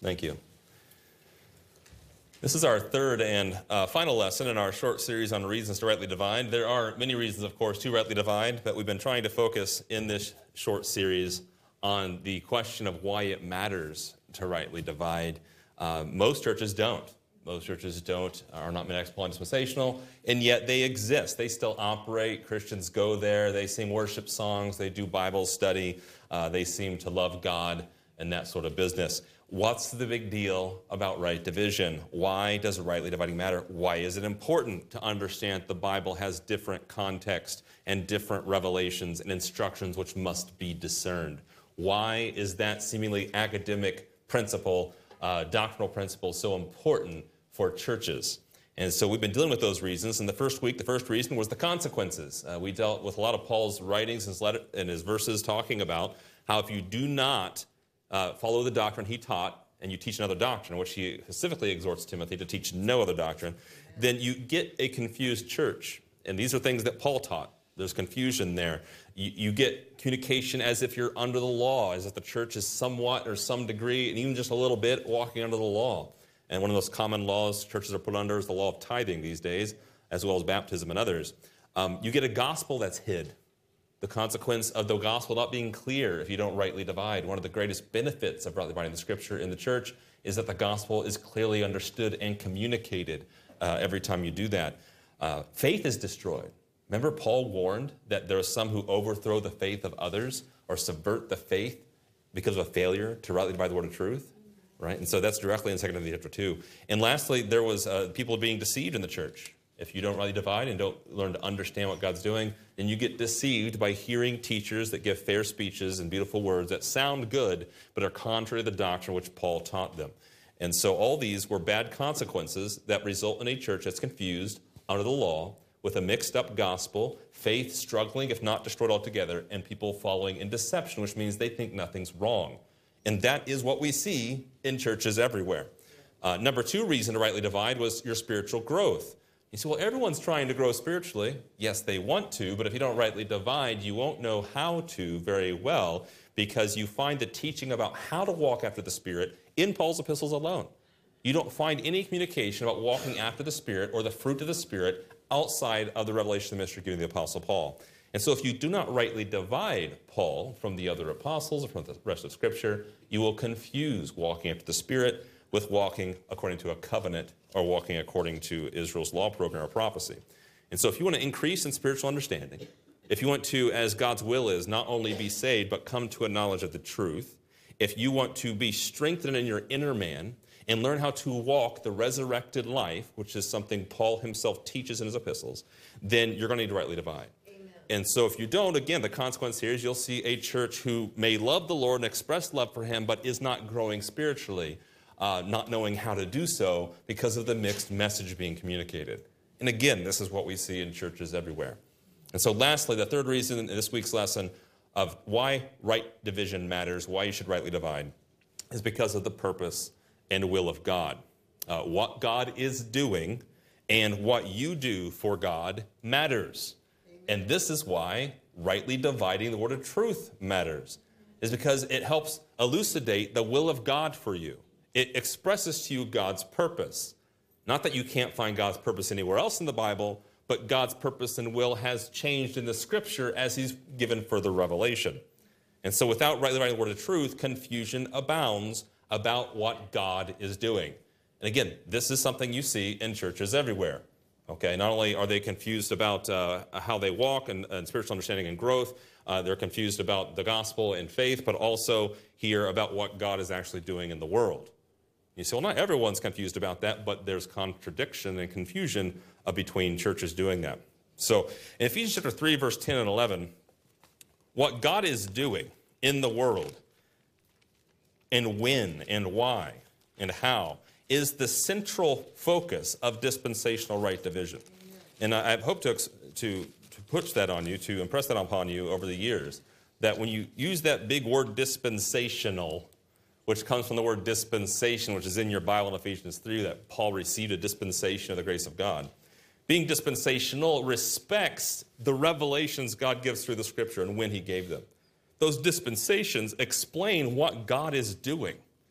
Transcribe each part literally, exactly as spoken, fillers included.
Thank you. This is our third and uh, final lesson in our short series on reasons to rightly divide. There are many reasons, of course, to rightly divide, but we've been trying to focus in this short series on the question of why it matters to rightly divide. Uh, most churches don't. Most churches don't, are not mid-expo and dispensational, and yet they exist. They still operate. Christians go there. They sing worship songs. They do Bible study. Uh, they seem to love God and that sort of business. What's the big deal about right division? Why does rightly dividing matter? Why is it important to understand the Bible has different context and different revelations and instructions which must be discerned? Why is that seemingly academic principle, uh, doctrinal principle, so important for churches? And so we've been dealing with those reasons. In the first week, the first reason was the consequences. Uh, we dealt with a lot of Paul's writings and his, letter, and his verses talking about how if you do not uh, follow the doctrine he taught, and you teach another doctrine, which he specifically exhorts Timothy to teach no other doctrine, then you get a confused church. And these are things that Paul taught. There's confusion there. You, you get communication as if you're under the law, as if the church is somewhat or some degree, and even just a little bit, walking under the law. And one of those common laws churches are put under is the law of tithing these days, as well as baptism and others. Um, you get a gospel that's hid. The consequence of the gospel not being clear if you don't rightly divide. One of the greatest benefits of rightly dividing the scripture in the church is that the gospel is clearly understood and communicated uh, every time you do that. Uh, faith is destroyed. Remember, Paul warned that there are some who overthrow the faith of others or subvert the faith because of a failure to rightly divide the word of truth. Right? And so that's directly in Second Timothy chapter two. And lastly, there was uh, people being deceived in the church. If you don't rightly divide and don't learn to understand what God's doing, then you get deceived by hearing teachers that give fair speeches and beautiful words that sound good, but are contrary to the doctrine which Paul taught them. And so all these were bad consequences that result in a church that's confused under the law, with a mixed-up gospel, faith struggling, if not destroyed altogether, and people following in deception, which means they think nothing's wrong. And that is what we see in churches everywhere. Uh, number two reason to rightly divide was your spiritual growth. You say, well, everyone's trying to grow spiritually. Yes, they want to, but if you don't rightly divide, you won't know how to very well, because you find the teaching about how to walk after the Spirit in Paul's epistles alone. You don't find any communication about walking after the Spirit or the fruit of the Spirit outside of the revelation of the ministry given to the Apostle Paul. And so if you do not rightly divide Paul from the other apostles or from the rest of Scripture, you will confuse walking after the Spirit with walking according to a covenant or walking according to Israel's law program or prophecy. And so if you want to increase in spiritual understanding, if you want to, as God's will is, not only be saved, but come to a knowledge of the truth, if you want to be strengthened in your inner man and learn how to walk the resurrected life, which is something Paul himself teaches in his epistles, then you're going to need to rightly divide. And so if you don't, again, the consequence here is you'll see a church who may love the Lord and express love for him, but is not growing spiritually, uh, not knowing how to do so because of the mixed message being communicated. And again, this is what we see in churches everywhere. And so lastly, the third reason in this week's lesson of why right division matters, why you should rightly divide, is because of the purpose and will of God. Uh, what God is doing and what you do for God matters. And this is why rightly dividing the word of truth matters, is because it helps elucidate the will of God for you. It expresses to you God's purpose. Not that you can't find God's purpose anywhere else in the Bible, but God's purpose and will has changed in the Scripture as he's given further revelation. And so without rightly dividing the word of truth, confusion abounds about what God is doing. And again, this is something you see in churches everywhere. Okay, not only are they confused about uh, how they walk and, and spiritual understanding and growth, uh, they're confused about the gospel and faith, but also here about what God is actually doing in the world. You say, well, not everyone's confused about that, but there's contradiction and confusion uh, between churches doing that. So in Ephesians chapter three, verse ten and eleven, what God is doing in the world and when and why and how is the central focus of dispensational right division. And I, I hope to, to, to push that on you, to impress that upon you over the years, that when you use that big word dispensational, which comes from the word dispensation, which is in your Bible in Ephesians three, that Paul received a dispensation of the grace of God. Being dispensational respects the revelations God gives through the Scripture and when he gave them. Those dispensations explain what God is doing.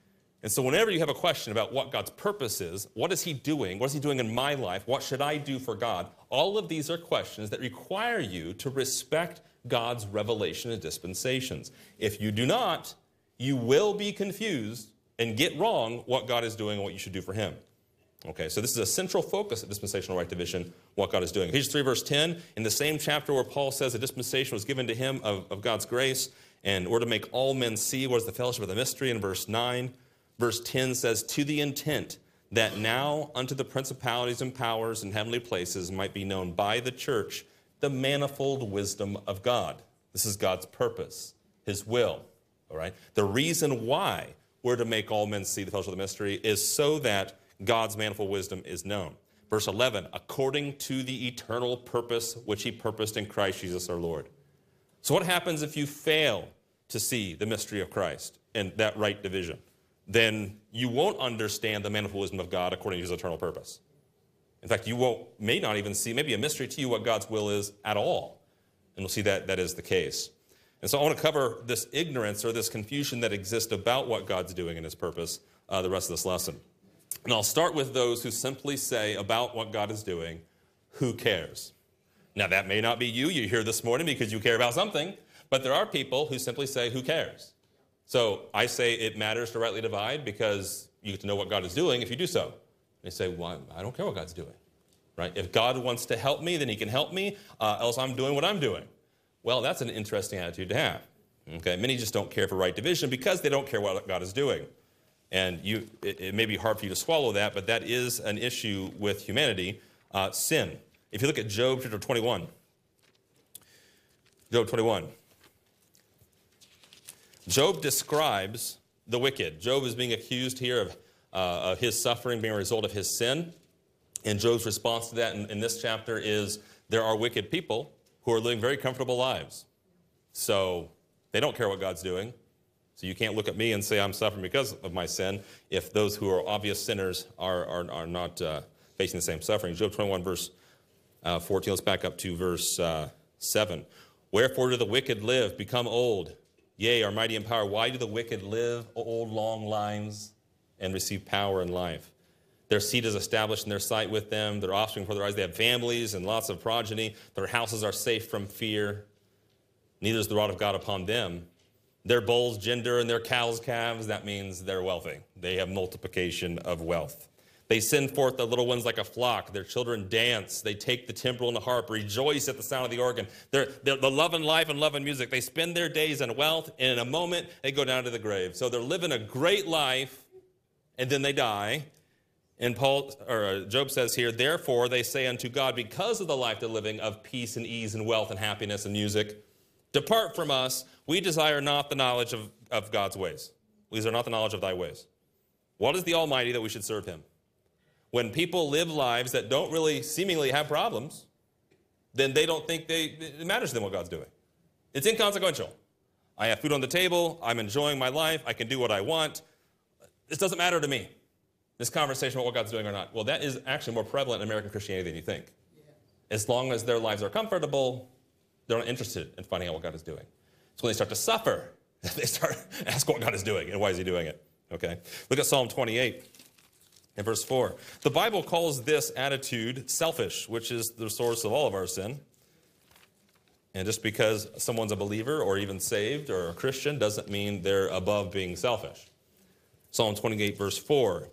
And so whenever you have a question about what God's purpose is, what is he doing? What is he doing in my life? What should I do for God? All of these are questions that require you to respect God's revelation and dispensations. If you do not, you will be confused and get wrong what God is doing and what you should do for him. Okay, so this is a central focus of dispensational right division, what God is doing. Ephesians three, verse ten, in the same chapter where Paul says a dispensation was given to him of, of God's grace, and we're to make all men see what is the fellowship of the mystery. In verse nine, verse ten says, to the intent that now unto the principalities and powers in heavenly places might be known by the church the manifold wisdom of God. This is God's purpose, his will, all right? The reason why we're to make all men see the fellowship of the mystery is so that God's manifold wisdom is known. Verse eleven, according to the eternal purpose which he purposed in Christ Jesus our Lord. So what happens if you fail to see the mystery of Christ and that right division? Then you won't understand the manifold wisdom of God according to his eternal purpose. In fact, you won't, may not even see, maybe a mystery to you what God's will is at all. And we'll see that that is the case. And so I want to cover this ignorance or this confusion that exists about what God's doing in his purpose uh, the rest of this lesson. And I'll start with those who simply say about what God is doing, who cares? Now, that may not be you. You're here this morning because you care about something. But there are people who simply say, who cares? So I say it matters to rightly divide because you get to know what God is doing if you do so. They say, well, I don't care what God's doing. Right? If God wants to help me, then he can help me, uh, else I'm doing what I'm doing. Well, that's an interesting attitude to have. Okay? Many just don't care for right division because they don't care what God is doing. And you, it, it may be hard for you to swallow that, but that is an issue with humanity, uh, sin. If you look at Job chapter twenty-one, Job twenty-one, Job describes the wicked. Job is being accused here of, uh, of his suffering being a result of his sin. And Job's response to that in, in this chapter is there are wicked people who are living very comfortable lives. So they don't care what God's doing. So you can't look at me and say I'm suffering because of my sin if those who are obvious sinners are, are, are not uh, facing the same suffering. Job twenty-one, verse uh, fourteen. Let's back up to verse uh, seven. Wherefore do the wicked live, become old? Yea, are mighty in power. Why do the wicked live old, long lives and receive power and life? Their seed is established in their sight with them. Their offspring before their eyes. They have families and lots of progeny. Their houses are safe from fear. Neither is the rod of God upon them. Their bulls gender and their cows calves. That means they're wealthy. They have multiplication of wealth. They send forth their little ones like a flock. Their children dance. They take the timbrel and the harp, rejoice at the sound of the organ. They're, they're the love and life and love and music. They spend their days in wealth, and in a moment, they go down to the grave. So they're living a great life, and then they die. And Paul, or Job says here, therefore they say unto God, because of the life they're living of peace and ease and wealth and happiness and music, depart from us. We desire not the knowledge of, of God's ways. We desire not the knowledge of thy ways. What is the Almighty that we should serve him? When people live lives that don't really seemingly have problems, then they don't think they, it matters to them what God's doing. It's inconsequential. I have food on the table. I'm enjoying my life. I can do what I want. This doesn't matter to me. This conversation about what God's doing or not. Well, that is actually more prevalent in American Christianity than you think. As long as their lives are comfortable, they're not interested in finding out what God is doing. It's when they start to suffer that they start asking what God is doing and why is he doing it. Okay? Look at Psalm twenty-eight and verse four. The Bible calls this attitude selfish, which is the source of all of our sin. And just because someone's a believer or even saved or a Christian doesn't mean they're above being selfish. Psalm twenty-eight, verse four.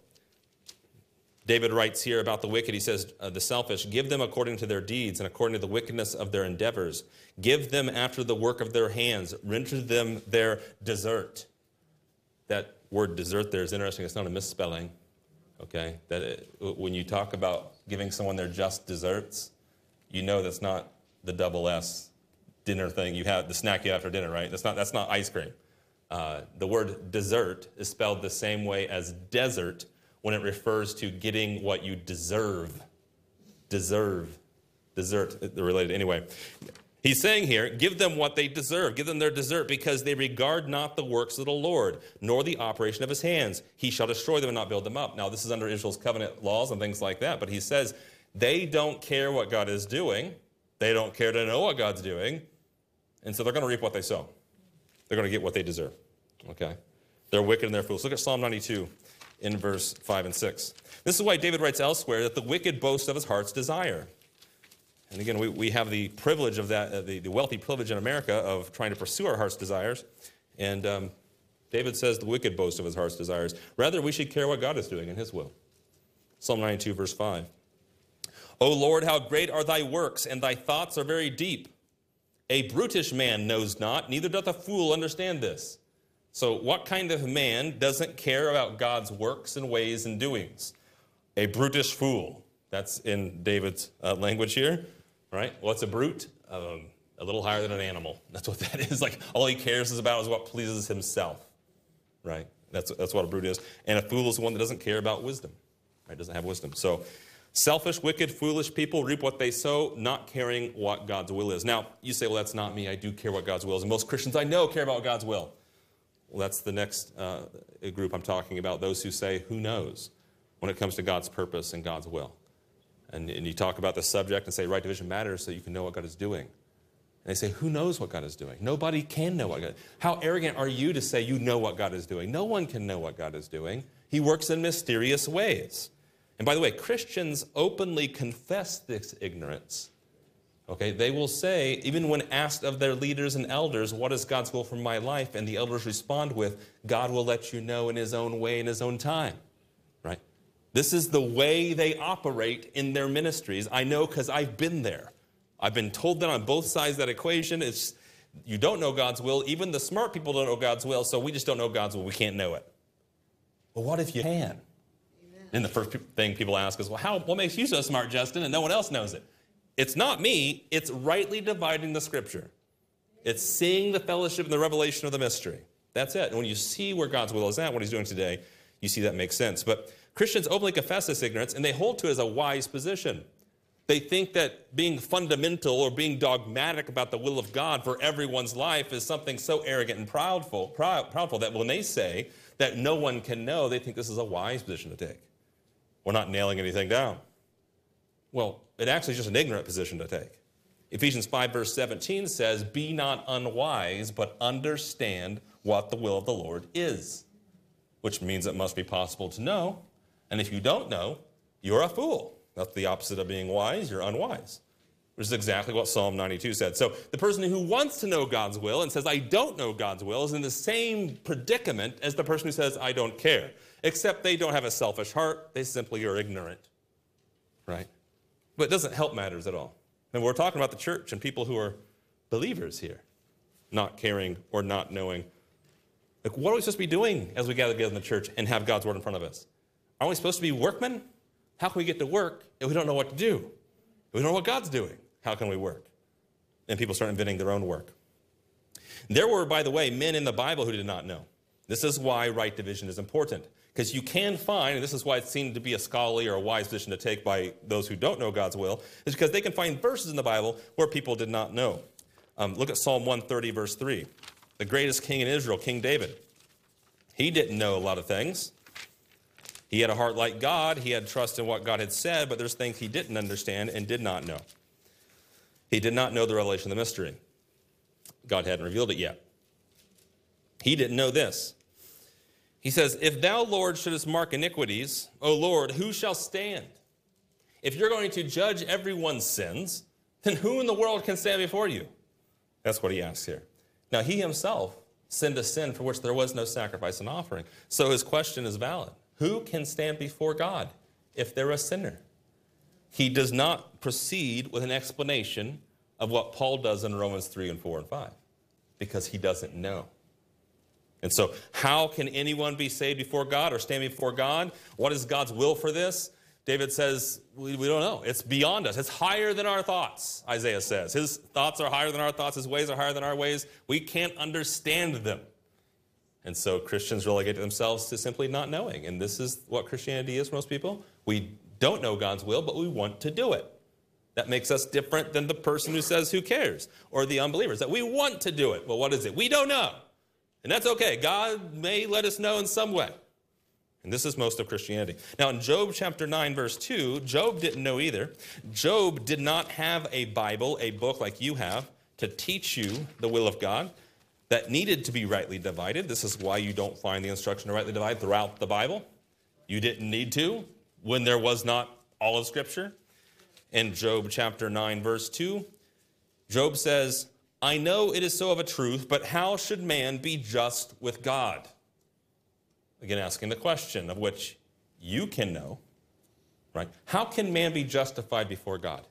David writes here about the wicked. He says, uh, the selfish, give them according to their deeds and according to the wickedness of their endeavors. Give them after the work of their hands. Render them their desert. That word desert there is interesting. It's not a misspelling. Okay? That it, when you talk about giving someone their just desserts, you know that's not the double S dinner thing you have, the snack you have for dinner, right? That's not, that's not ice cream. Uh, the word dessert is spelled the same way as desert when it refers to getting what you deserve. Deserve. Desert, they're related anyway. He's saying here, give them what they deserve. Give them their desert because they regard not the works of the Lord, nor the operation of his hands. He shall destroy them and not build them up. Now, this is under Israel's covenant laws and things like that, but he says they don't care what God is doing. They don't care to know what God's doing. And so they're going to reap what they sow. They're going to get what they deserve. Okay? They're wicked and they're fools. Look at Psalm ninety-two in verse five and six. This is why David writes elsewhere that the wicked boast of his heart's desire. And again, we, we have the privilege of that, uh, the, the wealthy privilege in America of trying to pursue our heart's desires. And um, David says the wicked boast of his heart's desires. Rather, we should care what God is doing in his will. Psalm ninety-two, verse five. O Lord, how great are thy works, and thy thoughts are very deep. A brutish man knows not, neither doth a fool understand this. So what kind of man doesn't care about God's works and ways and doings? A brutish fool. That's in David's uh, language here, right? What's a brute? Um, a little higher than an animal. That's what that is. Like, all he cares is about is what pleases himself, right? That's, that's what a brute is. And a fool is one that doesn't care about wisdom, right? Doesn't have wisdom. So selfish, wicked, foolish people reap what they sow, not caring what God's will is. Now, you say, well, that's not me. I do care what God's will is. And most Christians I know care about God's will. Well, that's the next uh, group I'm talking about, those who say, who knows, when it comes to God's purpose and God's will. And, and you talk about the subject and say, right division matters so you can know what God is doing. And they say, who knows what God is doing? Nobody can know what God is doing. How arrogant are you to say you know what God is doing? No one can know what God is doing. He works in mysterious ways. And by the way, Christians openly confess this ignorance. Okay, they will say, even when asked of their leaders and elders, what is God's will for my life? And the elders respond with, God will let you know in his own way, in his own time, right? This is the way they operate in their ministries. I know because I've been there. I've been told that on both sides of that equation. It's, you don't know God's will. Even the smart people don't know God's will, so we just don't know God's will. We can't know it. Well, what if you can? Amen. And the first thing people ask is, well, how, what makes you so smart, Justin, and no one else knows it? It's not me. It's rightly dividing the Scripture. It's seeing the fellowship and the revelation of the mystery. That's it. And when you see where God's will is at, what he's doing today, you see that makes sense. But Christians openly confess this ignorance, and they hold to it as a wise position. They think that being fundamental or being dogmatic about the will of God for everyone's life is something so arrogant and proudful, proud, proudful that when they say that no one can know, they think this is a wise position to take. We're not nailing anything down. Well, it actually is just an ignorant position to take. Ephesians five, verse seventeen says, be not unwise, but understand what the will of the Lord is, which means it must be possible to know. And if you don't know, you're a fool. That's the opposite of being wise. You're unwise, which is exactly what Psalm ninety-two said. So the person who wants to know God's will and says, I don't know God's will, is in the same predicament as the person who says, I don't care, except they don't have a selfish heart. They simply are ignorant, right? But it doesn't help matters at all. And we're talking about the church and people who are believers here, not caring or not knowing. Like, what are we supposed to be doing as we gather together in the church and have God's word in front of us? Are we supposed to be workmen? How can we get to work if we don't know what to do? If we don't know what God's doing, how can we work? And people start inventing their own work. There were, by the way, men in the Bible who did not know. This is why right division is important. Because you can find, and this is why it's seen to be a scholarly or a wise position to take by those who don't know God's will, is because they can find verses in the Bible where people did not know. Um, look at Psalm one thirty, verse three. The greatest king in Israel, King David. He didn't know a lot of things. He had a heart like God. He had trust in what God had said, but there's things he didn't understand and did not know. He did not know the revelation of the mystery. God hadn't revealed it yet. He didn't know this. He says, if thou, Lord, shouldest mark iniquities, O Lord, who shall stand? If you're going to judge everyone's sins, then who in the world can stand before you? That's what he asks here. Now, he himself sinned a sin for which there was no sacrifice and offering. So his question is valid. Who can stand before God if they're a sinner? He does not proceed with an explanation of what Paul does in Romans three and four and five, because he doesn't know. And so how can anyone be saved before God or stand before God? What is God's will for this? David says, we, we don't know. It's beyond us. It's higher than our thoughts, Isaiah says. His thoughts are higher than our thoughts. His ways are higher than our ways. We can't understand them. And so Christians relegate themselves to simply not knowing. And this is what Christianity is for most people. We don't know God's will, but we want to do it. That makes us different than the person who says, who cares? Or the unbelievers, that we want to do it. Well, what is it? We don't know. And that's okay. God may let us know in some way. And this is most of Christianity. Now, in Job chapter nine, verse two, Job didn't know either. Job did not have a Bible, a book like you have, to teach you the will of God. that needed to be rightly divided. This is why you don't find the instruction to rightly divide throughout the Bible. You didn't need to when there was not all of Scripture. In Job chapter nine, verse two, Job says, I know it is so of a truth, but how should man be just with God? Again, asking the question of which you can know, right? How can man be justified before God?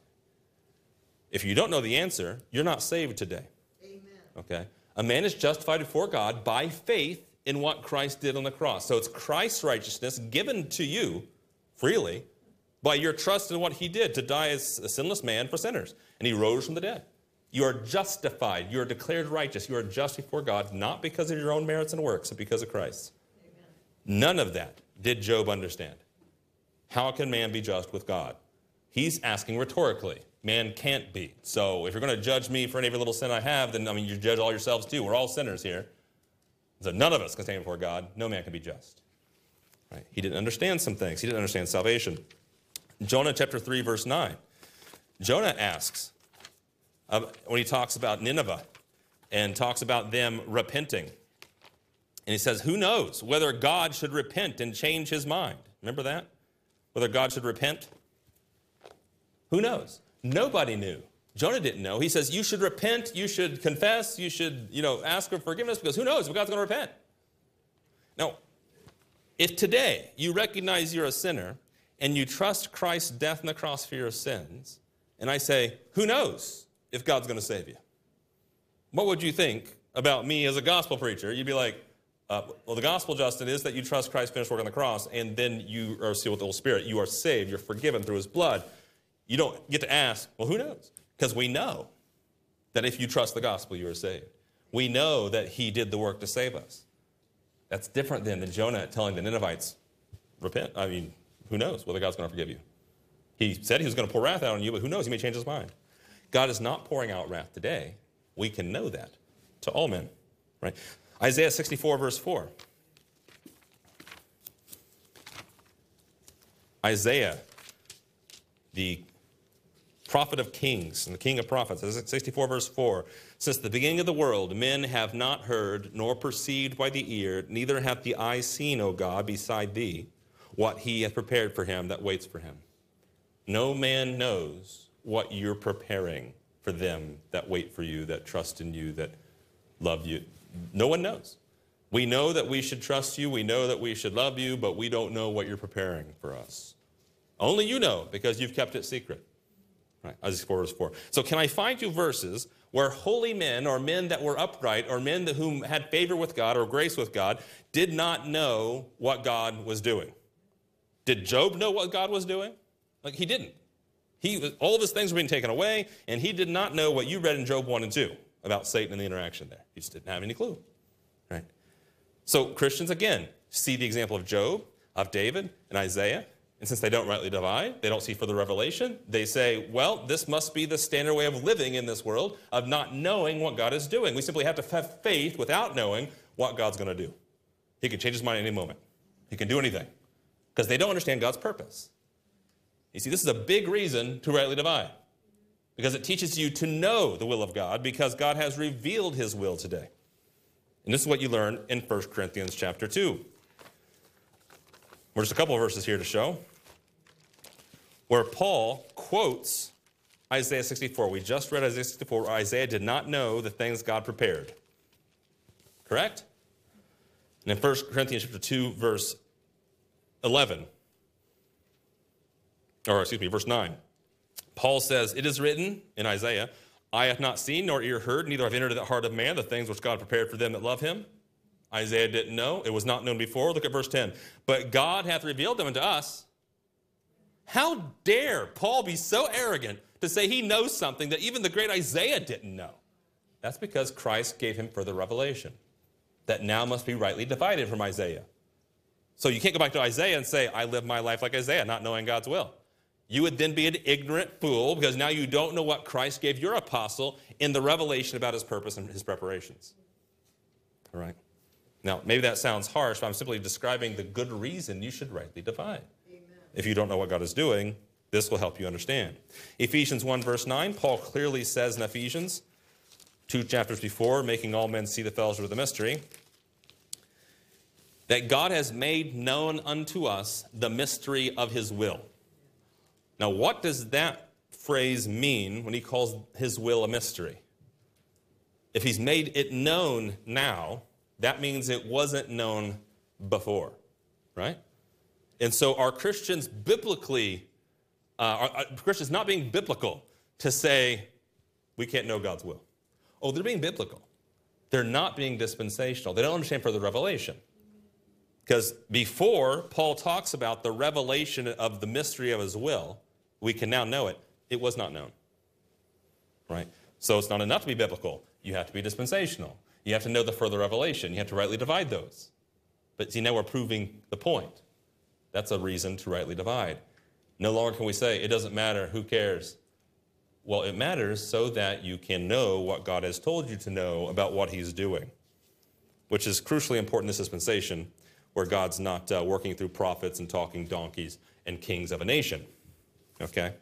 If you don't know the answer, you're not saved today. Amen. Okay? A man is justified before God by faith in what Christ did on the cross. So it's Christ's righteousness given to you freely by your trust in what he did to die as a sinless man for sinners. And he rose from the dead. You are justified. You are declared righteous. You are just before God, not because of your own merits and works, but because of Christ. Amen. None of that did Job understand. How can man be just with God? He's asking rhetorically. Man can't be. So if you're going to judge me for any every little sin I have, then, I mean, you judge all yourselves too. We're all sinners here. So none of us can stand before God. No man can be just. Right? He didn't understand some things. He didn't understand salvation. Jonah chapter three, verse nine. Jonah asks, uh, when he talks about Nineveh and talks about them repenting, and he says, who knows whether God should repent and change his mind? Remember that? Whether God should repent? Who knows? Nobody knew. Jonah didn't know. He says, you should repent, you should confess, you should, you know, ask for forgiveness, because who knows if God's going to repent? Now, if today you recognize you're a sinner and you trust Christ's death on the cross for your sins, and I say, who knows if God's going to save you? What would you think about me as a gospel preacher? You'd be like, uh, well, the gospel, Justin, is that you trust Christ's finished work on the cross, and then you are sealed with the Holy Spirit. You are saved. You're forgiven through his blood. You don't get to ask, well, who knows? Because we know that if you trust the gospel, you are saved. We know that he did the work to save us. That's different than, than Jonah telling the Ninevites, repent. I mean, who knows whether God's going to forgive you? He said he was going to pour wrath out on you, but who knows? He may change his mind. God is not pouring out wrath today. We can know that to all men, right? Isaiah sixty-four, verse four. Isaiah, the prophet of kings and the king of prophets, sixty-four, verse four. Since the beginning of the world, men have not heard, nor perceived by the ear, neither hath the eye seen, O God, beside thee, what he hath prepared for him that waits for him. No man knows what you're preparing for them that wait for you, that trust in you, that love you. No one knows. We know that we should trust you. We know that we should love you, but we don't know what you're preparing for us. Only you know, because you've kept it secret. Right, Isaiah four, verse four. So can I find you verses where holy men or men that were upright or men that whom had favor with God or grace with God did not know what God was doing? Did Job know what God was doing? Like, he didn't. He, all of his things were being taken away, and he did not know what you read in Job one and two about Satan and the interaction there. He just didn't have any clue. Right? So Christians, again, see the example of Job, of David, and Isaiah. And since they don't rightly divide, they don't see further revelation, they say, well, this must be the standard way of living in this world, of not knowing what God is doing. We simply have to have faith without knowing what God's going to do. He can change his mind at any moment. He can do anything. Because they don't understand God's purpose. You see, this is a big reason to rightly divide. Because it teaches you to know the will of God, because God has revealed his will today. And this is what you learn in First Corinthians chapter two. There's just a couple of verses here to show where Paul quotes Isaiah sixty-four. We just read Isaiah sixty-four, where Isaiah did not know the things God prepared. Correct? And in First Corinthians chapter two, verse eleven, or excuse me, verse nine, Paul says, it is written in Isaiah, eye hath not seen, nor ear heard, neither have entered into the heart of man the things which God prepared for them that love him. Isaiah didn't know. It was not known before. Look at verse ten. But God hath revealed them unto us. How dare Paul be so arrogant to say he knows something that even the great Isaiah didn't know? That's because Christ gave him further revelation that now must be rightly divided from Isaiah. So you can't go back to Isaiah and say, I live my life like Isaiah, not knowing God's will. You would then be an ignorant fool, because now you don't know what Christ gave your apostle in the revelation about his purpose and his preparations. All right? Now, maybe that sounds harsh, but I'm simply describing the good reason you should rightly divide. Amen. If you don't know what God is doing, this will help you understand. Ephesians one, verse nine, Paul clearly says in Ephesians, two chapters before, making all men see the fellowship of the mystery, that God has made known unto us the mystery of his will. Now, what does that phrase mean when he calls his will a mystery? If he's made it known now, that means it wasn't known before, right? And so are Christians biblically, uh, are, are Christians not being biblical to say we can't know God's will? Oh, they're being biblical. They're not being dispensational. They don't understand further revelation. Because before Paul talks about the revelation of the mystery of his will, we can now know it. It was not known, right? So it's not enough to be biblical. You have to be dispensational. You have to know the further revelation. You have to rightly divide those. But see, now we're proving the point. That's a reason to rightly divide. No longer can we say, it doesn't matter, who cares? Well, it matters so that you can know what God has told you to know about what he's doing, which is crucially important in this dispensation, where God's not uh, working through prophets and talking donkeys and kings of a nation. Okay?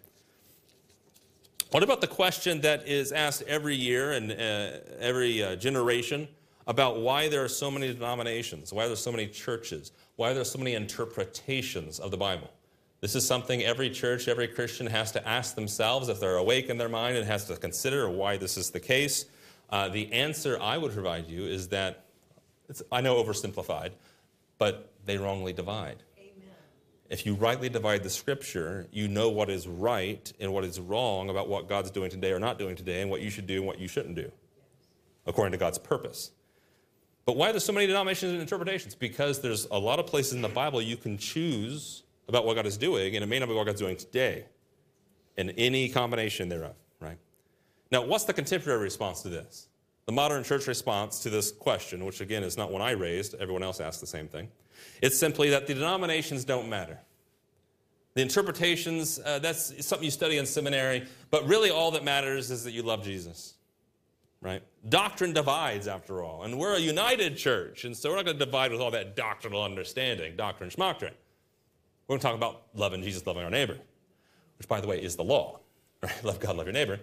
What about the question that is asked every year and uh, every uh, generation about why there are so many denominations, why there are so many churches, why there are so many interpretations of the Bible? This is something every church, every Christian has to ask themselves if they're awake in their mind and has to consider why this is the case. Uh, the answer I would provide you is that, it's, I know oversimplified, but they wrongly divide. Amen. If you rightly divide the Scripture, you know what is right and what is wrong about what God's doing today or not doing today, and what you should do and what you shouldn't do, yes, according to God's purpose. But why there's so many denominations and interpretations? Because there's a lot of places in the Bible you can choose about what God is doing, and it may not be what God's doing today, and any combination thereof, right? Now, what's the contemporary response to this? The modern church response to this question, which again is not one I raised, everyone else asked the same thing. It's simply that the denominations don't matter. The interpretations, uh, that's something you study in seminary, but really all that matters is that you love Jesus, right? Doctrine divides, after all, and we're a united church, and so we're not going to divide with all that doctrinal understanding, doctrine, schmoctrine. We're going to talk about loving Jesus, loving our neighbor, which, by the way, is the law, right? Love God, love your neighbor.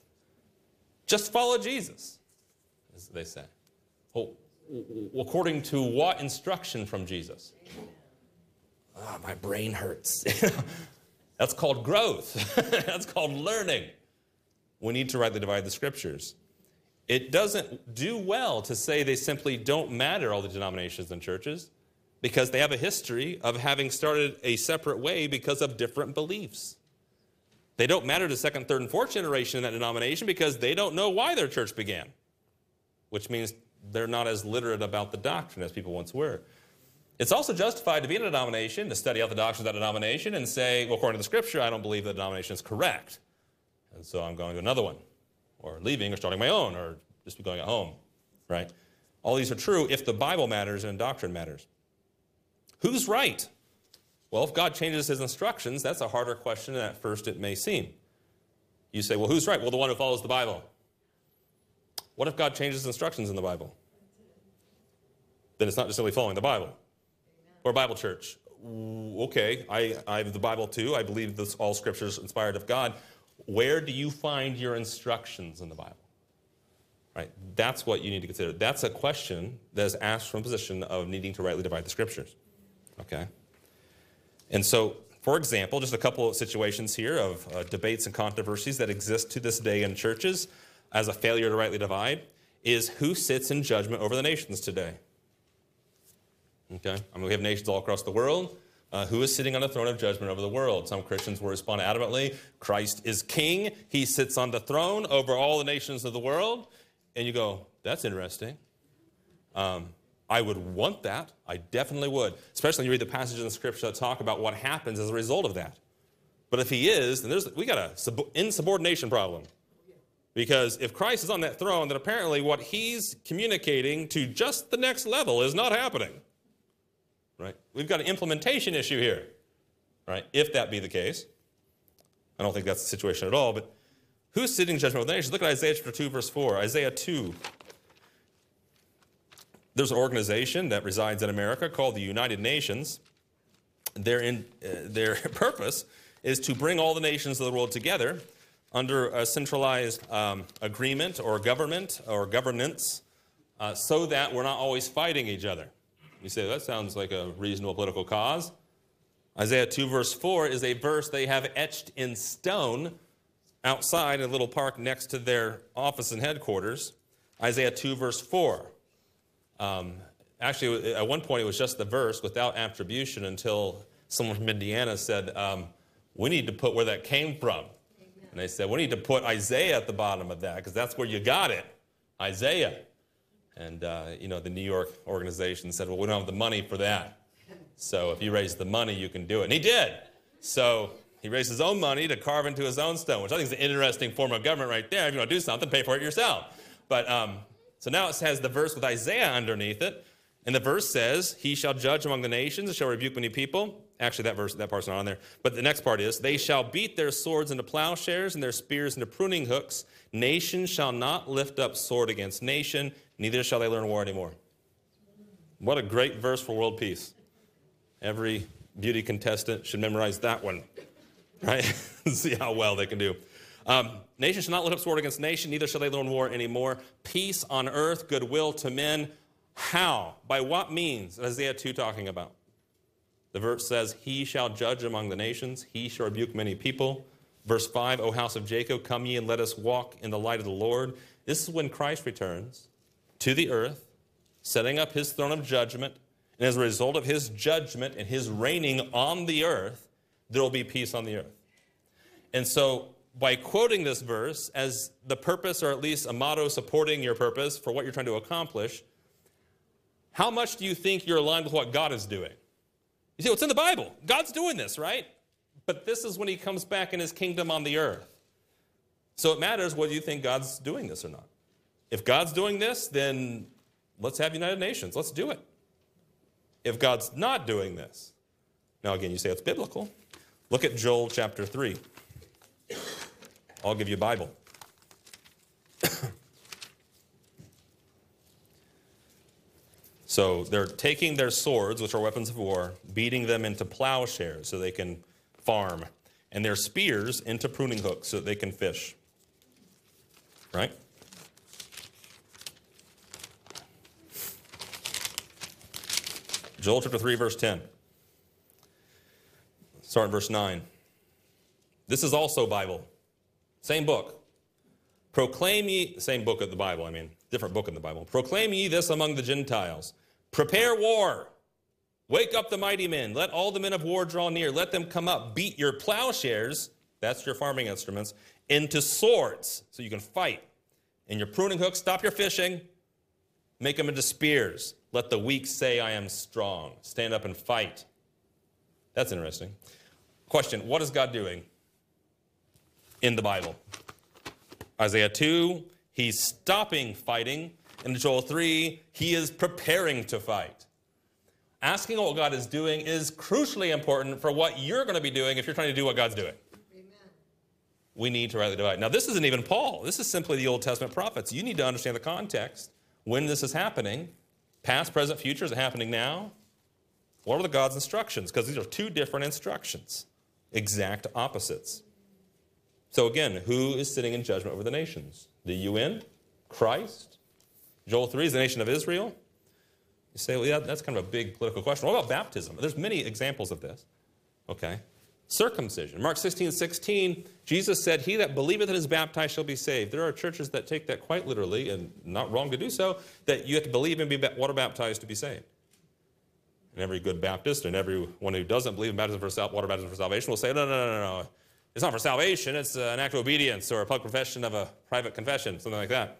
Just follow Jesus, as they say. Well, according to what instruction from Jesus? Ah, oh, my brain hurts. That's called growth. That's called learning. We need to rightly divide the Scriptures. It doesn't do well to say they simply don't matter, all the denominations and churches, because they have a history of having started a separate way because of different beliefs. They don't matter to second, third, and fourth generation in that denomination because they don't know why their church began, which means they're not as literate about the doctrine as people once were. It's also justified to be in a denomination, to study out the doctrine of that denomination and say, well, according to the Scripture, I don't believe the denomination is correct, and so I'm going to another one, or leaving, or starting my own, or just going at home, right? All these are true if the Bible matters and doctrine matters. Who's right? Well, if God changes his instructions, that's a harder question than at first it may seem. You say, well, who's right? Well, the one who follows the Bible. What if God changes instructions in the Bible? Then it's not just simply following the Bible. Amen. Or Bible church. Okay, I, I have the Bible too. I believe this all Scripture is inspired of God. Where do you find your instructions in the Bible? Right? That's what you need to consider. That's a question that is asked from a position of needing to rightly divide the Scriptures. Okay? And so, for example, just a couple of situations here of uh, debates and controversies that exist to this day in churches as a failure to rightly divide is who sits in judgment over the nations today. Okay? I mean, we have nations all across the world. Uh, who is sitting on the throne of judgment over the world? Some Christians will respond adamantly, Christ is king. He sits on the throne over all the nations of the world. And you go, that's interesting. Um, I would want that. I definitely would. Especially when you read the passages in the Scripture that talk about what happens as a result of that. But if he is, then there's, we got a sub- insubordination problem. Because if Christ is on that throne, then apparently what he's communicating to just the next level is not happening. Right? We've got an implementation issue here. Right? If that be the case. I don't think that's the situation at all, but who's sitting in judgment of the nations? Look at Isaiah chapter two, verse four. Isaiah two. There's an organization that resides in America called the United Nations. Their, in, uh, their purpose is to bring all the nations of the world together under a centralized um, agreement or government or governance uh, so that we're not always fighting each other. You say, that sounds like a reasonable political cause. Isaiah two verse four is a verse they have etched in stone outside a little park next to their office and headquarters. Isaiah two verse four. Um, actually, at one point it was just the verse without attribution until someone from Indiana said, um, we need to put where that came from. Amen. And they said, we need to put Isaiah at the bottom of that because that's where you got it, Isaiah. And, uh, you know, the New York organization said, well, we don't have the money for that. So if you raise the money, you can do it. And he did. So he raised his own money to carve into his own stone, which I think is an interesting form of government right there. If you want to do something, pay for it yourself. But um, so now it has the verse with Isaiah underneath it. And the verse says, he shall judge among the nations and shall rebuke many people. Actually, that verse, that part's not on there. But the next part is, they shall beat their swords into plowshares and their spears into pruning hooks. Nation shall not lift up sword against nation, neither shall they learn war anymore. What a great verse for world peace. Every beauty contestant should memorize that one, right? See how well they can do. Um, nation shall not lift up sword against nation, neither shall they learn war anymore. Peace on earth, goodwill to men. How? By what means? Isaiah two talking about. The verse says, he shall judge among the nations. He shall rebuke many people. Verse five, O house of Jacob, come ye and let us walk in the light of the Lord. This is when Christ returns to the earth, setting up his throne of judgment. And as a result of his judgment and his reigning on the earth, there will be peace on the earth. And so by quoting this verse as the purpose, or at least a motto supporting your purpose for what you're trying to accomplish, how much do you think you're aligned with what God is doing? You see, well, it's in the Bible. God's doing this, right? But this is when he comes back in his kingdom on the earth. So it matters whether you think God's doing this or not. If God's doing this, then let's have United Nations. Let's do it. If God's not doing this, now again, you say it's biblical. Look at Joel chapter three. I'll give you a Bible. So they're taking their swords, which are weapons of war, beating them into plowshares so they can farm, and their spears into pruning hooks so that they can fish. Right? Joel chapter three, verse ten. Start in verse nine. This is also Bible. Same book. Proclaim ye, same book of the Bible, I mean, different book in the Bible. Proclaim ye this among the Gentiles. Prepare war. Wake up the mighty men. Let all the men of war draw near. Let them come up. Beat your plowshares, that's your farming instruments, into swords so you can fight. And your pruning hooks, stop your fishing. Make them into spears. Let the weak say, I am strong. Stand up and fight. That's interesting. Question, what is God doing in the Bible? Isaiah two, he's stopping fighting. In Joel three, he is preparing to fight. Asking what God is doing is crucially important for what you're going to be doing if you're trying to do what God's doing. Amen. We need to rightly divide. Now, this isn't even Paul. This is simply the Old Testament prophets. You need to understand the context. When this is happening, past, present, future, is it happening now? What are the God's instructions? Because these are two different instructions, exact opposites. So again, who is sitting in judgment over the nations? The U N? Christ? Joel three is the nation of Israel? You say, well, yeah, that's kind of a big political question. What about baptism? There's many examples of this. Okay. Circumcision. Mark sixteen sixteen, Jesus said, he that believeth and is baptized shall be saved. There are churches that take that quite literally, and not wrong to do so, that you have to believe and be water baptized to be saved. And every good Baptist and everyone who doesn't believe in baptism for sal- water baptism for salvation will say, no, no, no, no, no. It's not for salvation. It's an act of obedience or a public profession of a private confession, something like that.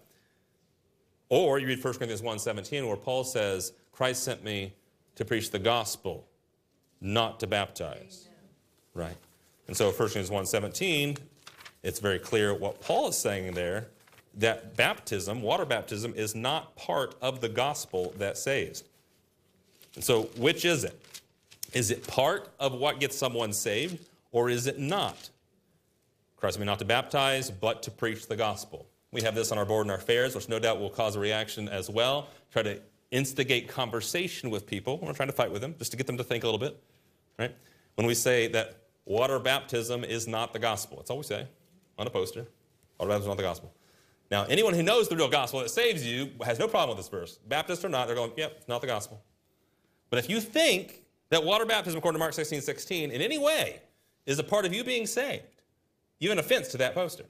Or you read First Corinthians one seventeen where Paul says, Christ sent me to preach the gospel, not to baptize. Amen. Right? And so First Corinthians one seventeen, it's very clear what Paul is saying there, that baptism, water baptism, is not part of the gospel that saves. And so which is it? Is it part of what gets someone saved, or is it not? Christ sent me not to baptize, but to preach the gospel. We have this on our board in our fairs, which no doubt will cause a reaction as well. Try to instigate conversation with people. We're trying to fight with them, just to get them to think a little bit. Right? When we say that water baptism is not the gospel, that's all we say. on a poster. Water baptism is not the gospel. Now, anyone who knows the real gospel that saves you has no problem with this verse. Baptist or not, they're going, yep, it's not the gospel. But if you think that water baptism, according to Mark sixteen sixteen, in any way is a part of you being saved, you have an offense to that poster.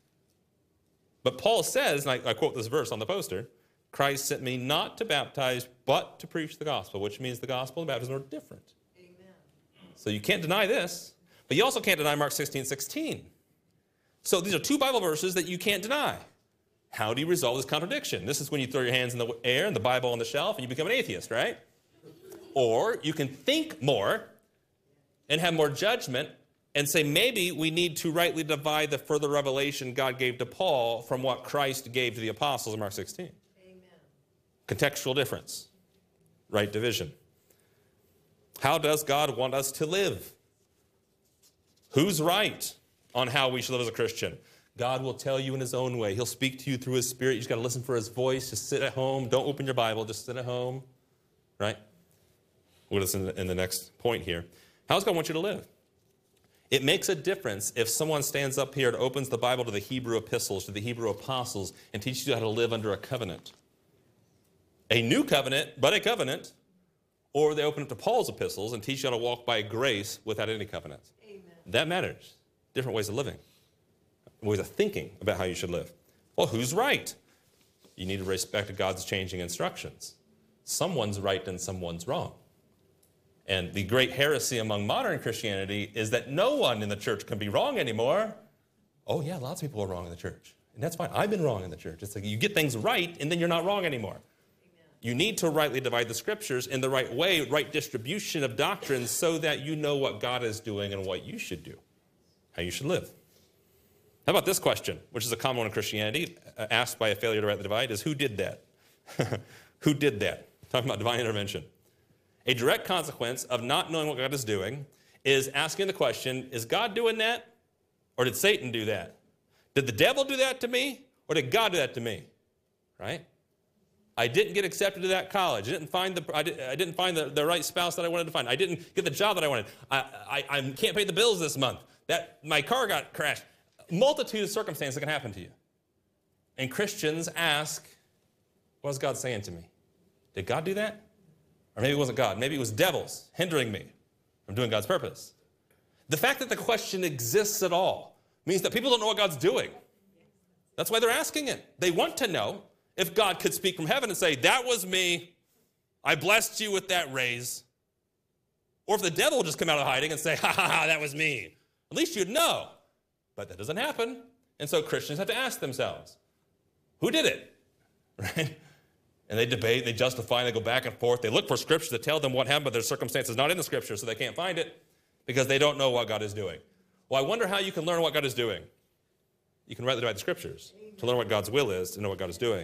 But Paul says, and I, I quote this verse on the poster, Christ sent me not to baptize, but to preach the gospel, which means the gospel and baptism are different. Amen. So you can't deny this, but you also can't deny Mark sixteen sixteen. So these are two Bible verses that you can't deny. How do you resolve this contradiction? This is when you throw your hands in the air and the Bible on the shelf and you become an atheist, right? Or you can think more and have more judgment and say maybe we need to rightly divide the further revelation God gave to Paul from what Christ gave to the apostles in Mark sixteen. Amen. Contextual difference, right division. How does God want us to live? Who's right on how we should live as a Christian? God will tell you in his own way. He'll speak to you through his Spirit. You just got to listen for his voice. Just sit at home. Don't open your Bible. Just sit at home, right? We'll listen in the next point here. How does God want you to live? It makes a difference if someone stands up here and opens the Bible to the Hebrew epistles, to the Hebrew apostles, and teaches you how to live under a covenant. A new covenant, but a covenant. Or they open it to Paul's epistles and teach you how to walk by grace without any covenant. Amen. That matters. Different ways of living. Ways of thinking about how you should live. Well, who's right? You need to respect God's changing instructions. Someone's right and someone's wrong. And the great heresy among modern Christianity is that no one in the church can be wrong anymore. Oh yeah, lots of people are wrong in the church. And that's fine. I've been wrong in the church. It's like you get things right and then you're not wrong anymore. Amen. You need to rightly divide the scriptures in the right way, right distribution of doctrines so that you know what God is doing and what you should do, how you should live. How about this question, which is a common one in Christianity, uh, asked by a failure to rightly divide, is who did that? Who did that? Talking about divine intervention. A direct consequence of not knowing what God is doing is asking the question, is God doing that? Or did Satan do that? Did the devil do that to me? Or did God do that to me? Right? I didn't get accepted to that college. I didn't find the, I, did, I didn't find the, the right spouse that I wanted to find. I didn't get the job that I wanted. I, I, I can't pay the bills this month. That, my car got crashed. Multitude of circumstances that can happen to you. And Christians ask, what is God saying to me? Did God do that? Or maybe it wasn't God. Maybe it was devils hindering me from doing God's purpose. The fact that the question exists at all means that people don't know what God's doing. That's why they're asking it. They want to know if God could speak from heaven and say, that was me. I blessed you with that raise. Or if the devil will just come out of hiding and say, ha ha ha, that was me. At least you'd know. But that doesn't happen. And so Christians have to ask themselves, who did it? Right? And they debate, they justify, they go back and forth. They look for scripture to tell them what happened, but their circumstances not in the scripture, so they can't find it because they don't know what God is doing. Well, I wonder how you can learn what God is doing. You can rightly divide the scriptures to learn what God's will is, to know what God is doing.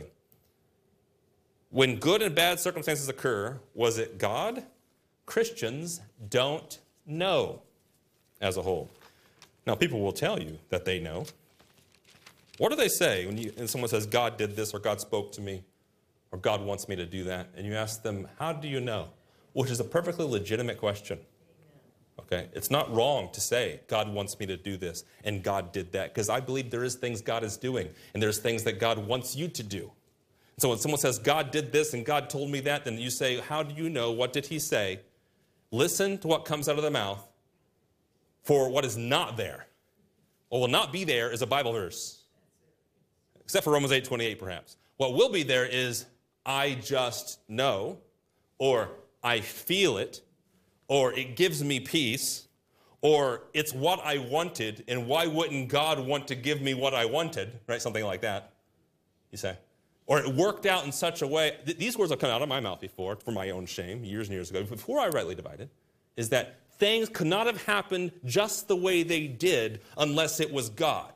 When good and bad circumstances occur, was it God? Christians don't know as a whole. Now, people will tell you that they know. What do they say when you, and someone says, God did this, or God spoke to me, or God wants me to do that? And you ask them, how do you know? Which is a perfectly legitimate question. Okay? It's not wrong to say, God wants me to do this, and God did that, because I believe there is things God is doing, and there's things that God wants you to do. So when someone says, God did this, and God told me that, then you say, how do you know? What did he say? Listen to what comes out of the mouth. For what is not there, what will not be there is a Bible verse. Except for Romans eight twenty-eight, perhaps. What will be there is, I just know, or I feel it, or it gives me peace, or it's what I wanted, and why wouldn't God want to give me what I wanted, right? Something like that, you say. Or it worked out in such a way, th- these words have come out of my mouth before, for my own shame, years and years ago, before I rightly divided, is that things could not have happened just the way they did unless it was God.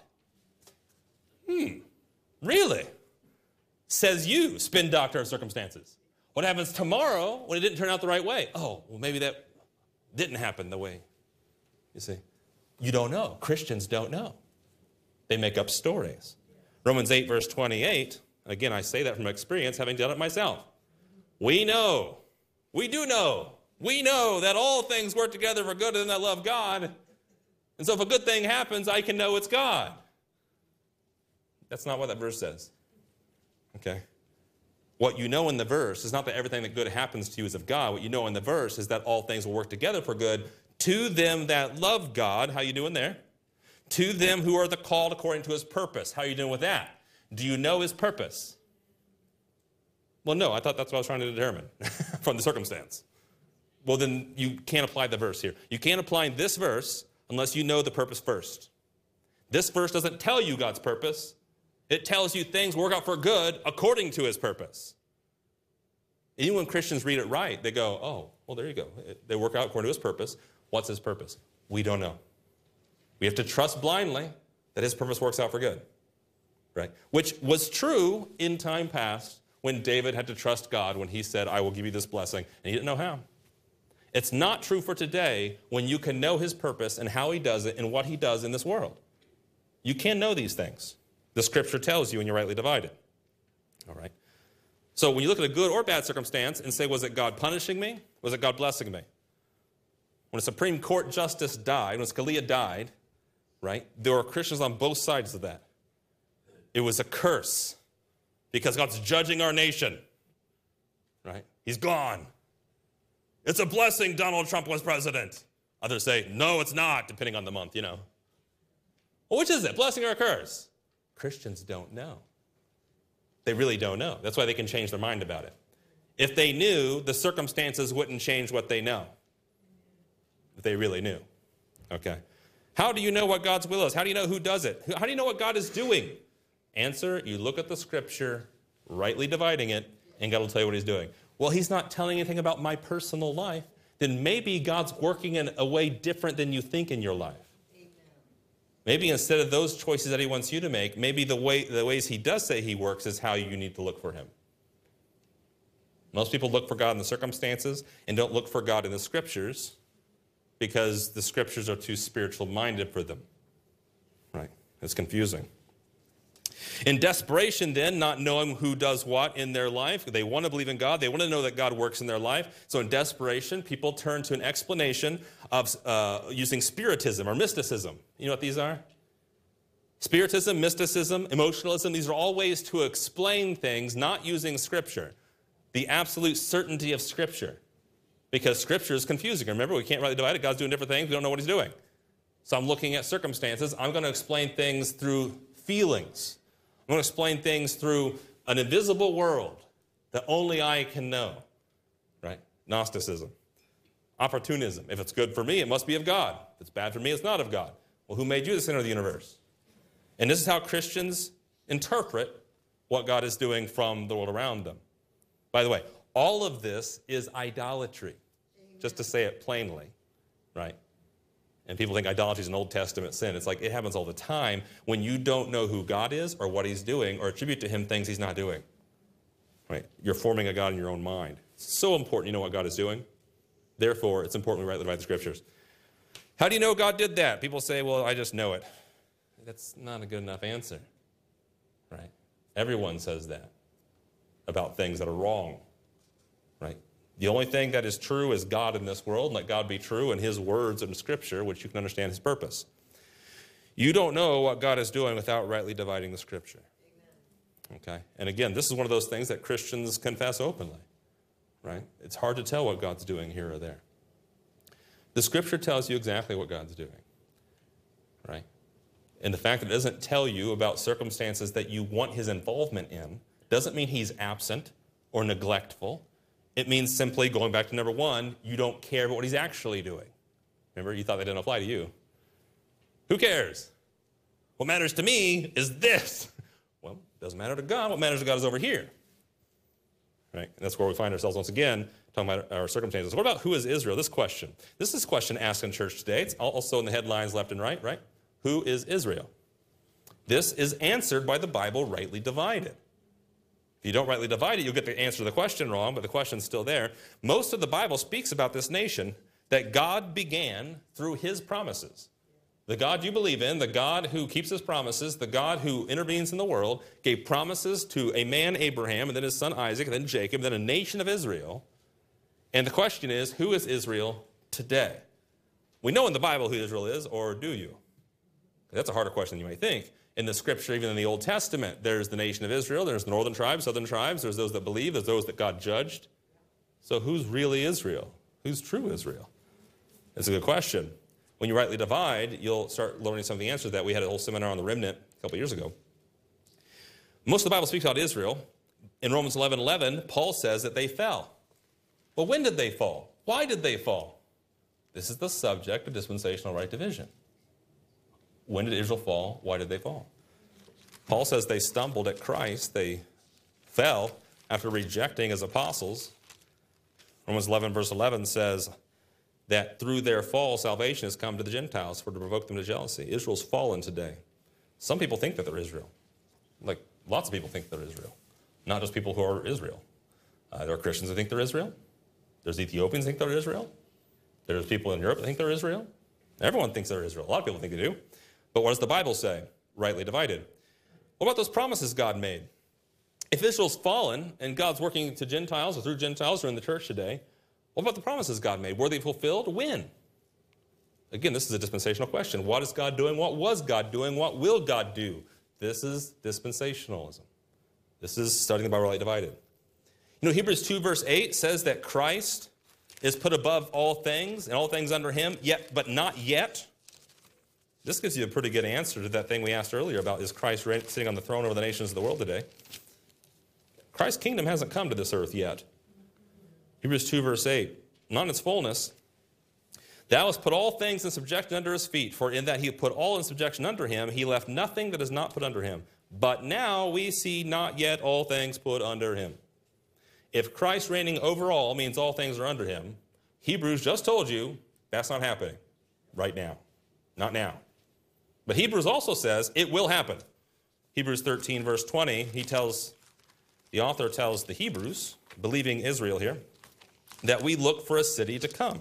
Hmm, really? Says you, spin doctor of circumstances. What happens tomorrow when it didn't turn out the right way? Oh, well, maybe that didn't happen the way, you see. You don't know. Christians don't know. They make up stories. Romans eight, verse twenty-eight, again, I say that from experience, having done it myself. We know, we do know, we know that all things work together for good to them that love God. And so if a good thing happens, I can know it's God. That's not what that verse says. Okay? What you know in the verse is not that everything that good happens to you is of God. What you know in the verse is that all things will work together for good to them that love God. How you doing there? To them who are the called according to his purpose. How are you doing with that? Do you know his purpose? Well, no, I thought that's what I was trying to determine from the circumstance. Well, then you can't apply the verse here. You can't apply this verse unless you know the purpose first. This verse doesn't tell you God's purpose. It tells you things work out for good according to his purpose. Even when Christians read it right, they go, oh, well, there you go. They work out according to his purpose. What's his purpose? We don't know. We have to trust blindly that his purpose works out for good, right? Which was true in time past when David had to trust God when he said, I will give you this blessing, and he didn't know how. It's not true for today when you can know his purpose and how he does it and what he does in this world. You can know these things. The scripture tells you and you rightly divide it. All right? So when you look at a good or bad circumstance and say, was it God punishing me? Was it God blessing me? When a Supreme Court justice died, when Scalia died, right, there were Christians on both sides of that. It was a curse because God's judging our nation, right? He's gone. It's a blessing Donald Trump was president. Others say, no, it's not, depending on the month, you know. Well, which is it, blessing or a curse? Christians don't know. They really don't know. That's why they can change their mind about it. If they knew, the circumstances wouldn't change what they know. If they really knew. Okay. How do you know what God's will is? How do you know who does it? How do you know what God is doing? Answer, you look at the scripture, rightly dividing it, and God will tell you what he's doing. Well, he's not telling anything about my personal life. Then maybe God's working in a way different than you think in your life. Maybe instead of those choices that he wants you to make, maybe the way the ways he does say he works is how you need to look for him. Most people look for God in the circumstances and don't look for God in the scriptures because the scriptures are too spiritual-minded for them. Right? It's confusing. In desperation, then, not knowing who does what in their life, they want to believe in God. They want to know that God works in their life. So in desperation, people turn to an explanation of uh, using spiritism or mysticism. You know what these are? Spiritism, mysticism, emotionalism, these are all ways to explain things not using Scripture. The absolute certainty of Scripture. Because Scripture is confusing. Remember, we can't rightly divide it. God's doing different things. We don't know what he's doing. So I'm looking at circumstances. I'm going to explain things through feelings. I'm going to explain things through an invisible world that only I can know, right? Gnosticism. Opportunism. If it's good for me, it must be of God. If it's bad for me, it's not of God. Well, who made you the center of the universe? And this is how Christians interpret what God is doing from the world around them. By the way, all of this is idolatry, just to say it plainly, right? And people think idolatry is an Old Testament sin. It's like it happens all the time when you don't know who God is or what he's doing or attribute to him things he's not doing. Right? You're forming a God in your own mind. It's so important you know what God is doing. Therefore, it's important we rightly divide the scriptures. How do you know God did that? People say, well, I just know it. That's not a good enough answer. Right? Everyone says that about things that are wrong. Right? The only thing that is true is God in this world, and let God be true in his words in Scripture, which you can understand his purpose. You don't know what God is doing without rightly dividing the Scripture. Amen. Okay? And again, this is one of those things that Christians confess openly. Right? It's hard to tell what God's doing here or there. The Scripture tells you exactly what God's doing. Right? And the fact that it doesn't tell you about circumstances that you want his involvement in doesn't mean he's absent or neglectful. It means simply, going back to number one, you don't care about what he's actually doing. Remember, you thought that didn't apply to you. Who cares? What matters to me is this. Well, it doesn't matter to God. What matters to God is over here. Right? And that's where we find ourselves once again, talking about our circumstances. What about who is Israel? This question. This is a question asked in church today. It's also in the headlines left and right, right? Who is Israel? This is answered by the Bible rightly divided. If you don't rightly divide it, you'll get the answer to the question wrong, but the question's still there. Most of the Bible speaks about this nation that God began through his promises. The God you believe in, the God who keeps his promises, the God who intervenes in the world, gave promises to a man, Abraham, and then his son Isaac, and then Jacob, and then a nation of Israel. And the question is, who is Israel today? We know in the Bible who Israel is, or do you? That's a harder question than you might think. In the scripture, even in the Old Testament, there's the nation of Israel, there's the northern tribes, southern tribes, there's those that believe, there's those that God judged. So who's really Israel? Who's true Israel? It's a good question. When you rightly divide, you'll start learning some of the answers to that. We had a whole seminar on the remnant a couple years ago. Most of the Bible speaks about Israel. In Romans eleven eleven, Paul says that they fell. Well, when did they fall? Why did they fall? This is the subject of dispensational right division. When did Israel fall? Why did they fall? Paul says they stumbled at Christ. They fell after rejecting his apostles. Romans eleven verse eleven says that through their fall, salvation has come to the Gentiles for to provoke them to jealousy. Israel's fallen today. Some people think that they're Israel. Like lots of people think they're Israel. Not just people who are Israel. Uh, there are Christians who think they're Israel. There's Ethiopians who think they're Israel. There's people in Europe that think they're Israel. Everyone thinks they're Israel. A lot of people think they do. But what does the Bible say? Rightly divided. What about those promises God made? If Israel's fallen and God's working to Gentiles or through Gentiles or in the church today, what about the promises God made? Were they fulfilled? When? Again, this is a dispensational question. What is God doing? What was God doing? What will God do? This is dispensationalism. This is studying the Bible rightly divided. You know, Hebrews two verse eight says that Christ is put above all things and all things under him, yet but not yet. This gives you a pretty good answer to that thing we asked earlier about, is Christ sitting on the throne over the nations of the world today? Christ's kingdom hasn't come to this earth yet. Hebrews two verse eight, not in its fullness. Thou hast put all things in subjection under his feet, for in that he put all in subjection under him, he left nothing that is not put under him. But now we see not yet all things put under him. If Christ reigning over all means all things are under him, Hebrews just told you that's not happening right now. Not now. But Hebrews also says it will happen. Hebrews thirteen verse twenty, he tells, the author tells the Hebrews, believing Israel here, that we look for a city to come.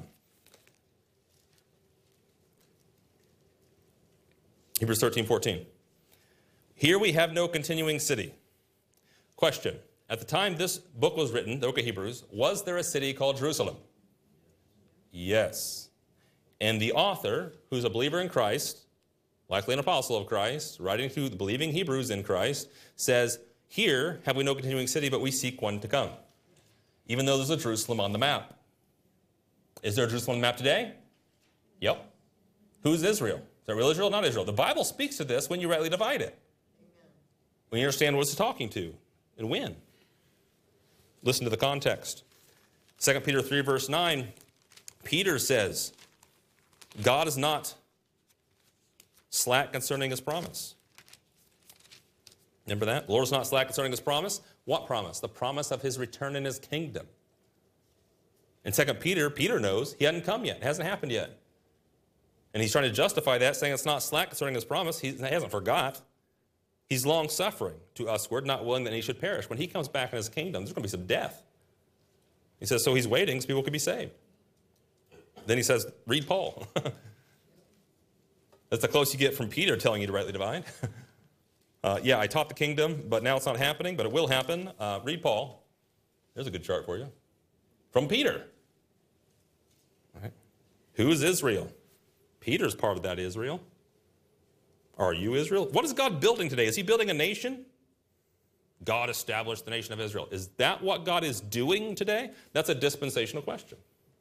Hebrews thirteen fourteen. Here we have no continuing city. Question. At the time this book was written, the book of Hebrews, was there a city called Jerusalem? Yes. And the author, who's a believer in Christ, likely an apostle of Christ, writing to the believing Hebrews in Christ, says, here have we no continuing city, but we seek one to come. Even though there's a Jerusalem on the map. Is there a Jerusalem on the map today? Yep. Who's Israel? Is that real Israel? Not Israel. The Bible speaks to this when you rightly divide it. When you understand what it's talking to and when. Listen to the context. Second Peter three verse nine, Peter says, God is not slack concerning his promise. Remember that? The Lord is not slack concerning his promise. What promise? The promise of his return in his kingdom. In Second Peter, Peter knows he hadn't come yet. It hasn't happened yet. And he's trying to justify that, saying it's not slack concerning his promise. He hasn't forgot. He's long-suffering to usward, not willing that he should perish. When he comes back in his kingdom, there's going to be some death. He says, so he's waiting so people can be saved. Then he says, read Paul. That's the close you get from Peter telling you to rightly divide. uh, yeah, I taught the kingdom, but now it's not happening, but it will happen. Uh, read Paul. There's a good chart for you. From Peter. All right. Who is Israel? Peter's part of that Israel. Are you Israel? What is God building today? Is he building a nation? God established the nation of Israel. Is that what God is doing today? That's a dispensational question.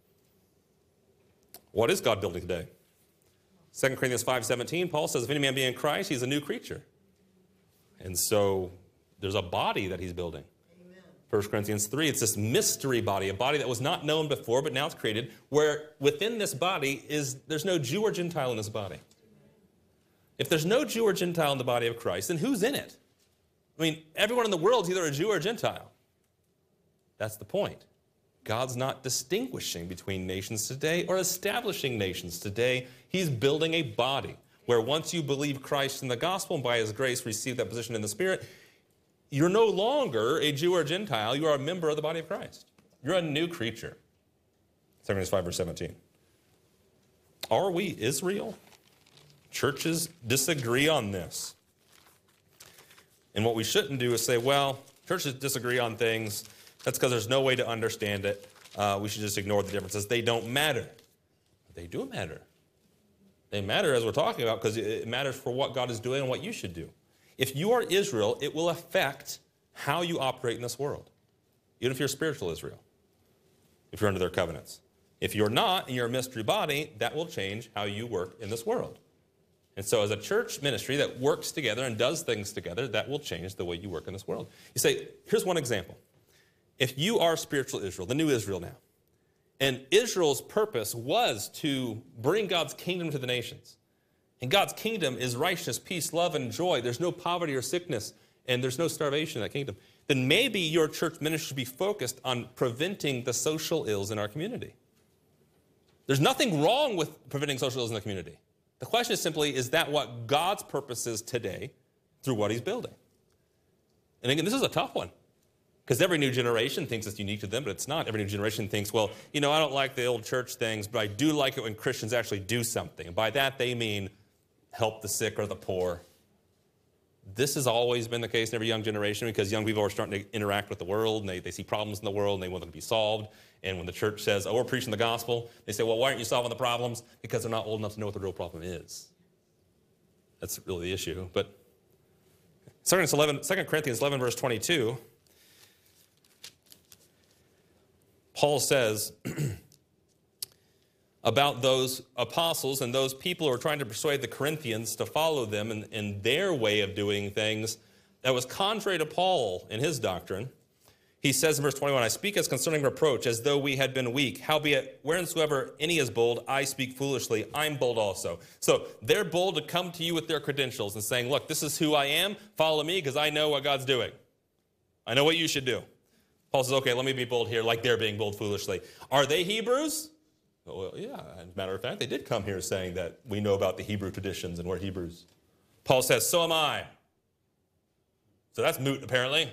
What is God building today? Second Corinthians five seventeen, Paul says, if any man be in Christ, he's a new creature. And so there's a body that he's building. Amen. First Corinthians three, it's this mystery body, a body that was not known before, but now it's created, where within this body is, there's no Jew or Gentile in this body. If there's no Jew or Gentile in the body of Christ, then who's in it? I mean, everyone in the world is either a Jew or a Gentile. That's the point. God's not distinguishing between nations today or establishing nations today. He's building a body where once you believe Christ in the gospel and by his grace receive that position in the Spirit, you're no longer a Jew or a Gentile. You are a member of the body of Christ. You're a new creature. Second Corinthians five verse seventeen. Are we Israel? Churches disagree on this. And what we shouldn't do is say, well, churches disagree on things. That's because there's no way to understand it. Uh, we should just ignore the differences. They don't matter. They do matter. They matter, as we're talking about, because it matters for what God is doing and what you should do. If you are Israel, it will affect how you operate in this world, even if you're spiritual Israel, if you're under their covenants. If you're not, and you're a mystery body, that will change how you work in this world. And so as a church ministry that works together and does things together, that will change the way you work in this world. You say, here's one example. If you are spiritual Israel, the new Israel now, and Israel's purpose was to bring God's kingdom to the nations. And God's kingdom is righteousness, peace, love, and joy. There's no poverty or sickness, and there's no starvation in that kingdom. Then maybe your church ministry should be focused on preventing the social ills in our community. There's nothing wrong with preventing social ills in the community. The question is simply, is that what God's purpose is today through what he's building? And again, this is a tough one. Because every new generation thinks it's unique to them, but it's not. Every new generation thinks, well, you know, I don't like the old church things, but I do like it when Christians actually do something. And by that, they mean help the sick or the poor. This has always been the case in every young generation because young people are starting to interact with the world, and they, they see problems in the world, and they want them to be solved. And when the church says, oh, we're preaching the gospel, they say, well, why aren't you solving the problems? Because they're not old enough to know what the real problem is. That's really the issue. But Second Corinthians eleven, verse twenty-two, Paul says about those apostles and those people who are trying to persuade the Corinthians to follow them in, in their way of doing things that was contrary to Paul in his doctrine. He says in verse twenty-one, I speak as concerning reproach, as though we had been weak. Howbeit, wheresoever any is bold, I speak foolishly. I'm bold also. So they're bold to come to you with their credentials and saying, look, this is who I am. Follow me because I know what God's doing. I know what you should do. Paul says, okay, let me be bold here like they're being bold foolishly. Are they Hebrews? Well, yeah, as a matter of fact, they did come here saying that we know about the Hebrew traditions and we're Hebrews. Paul says, so am I. So that's moot, apparently.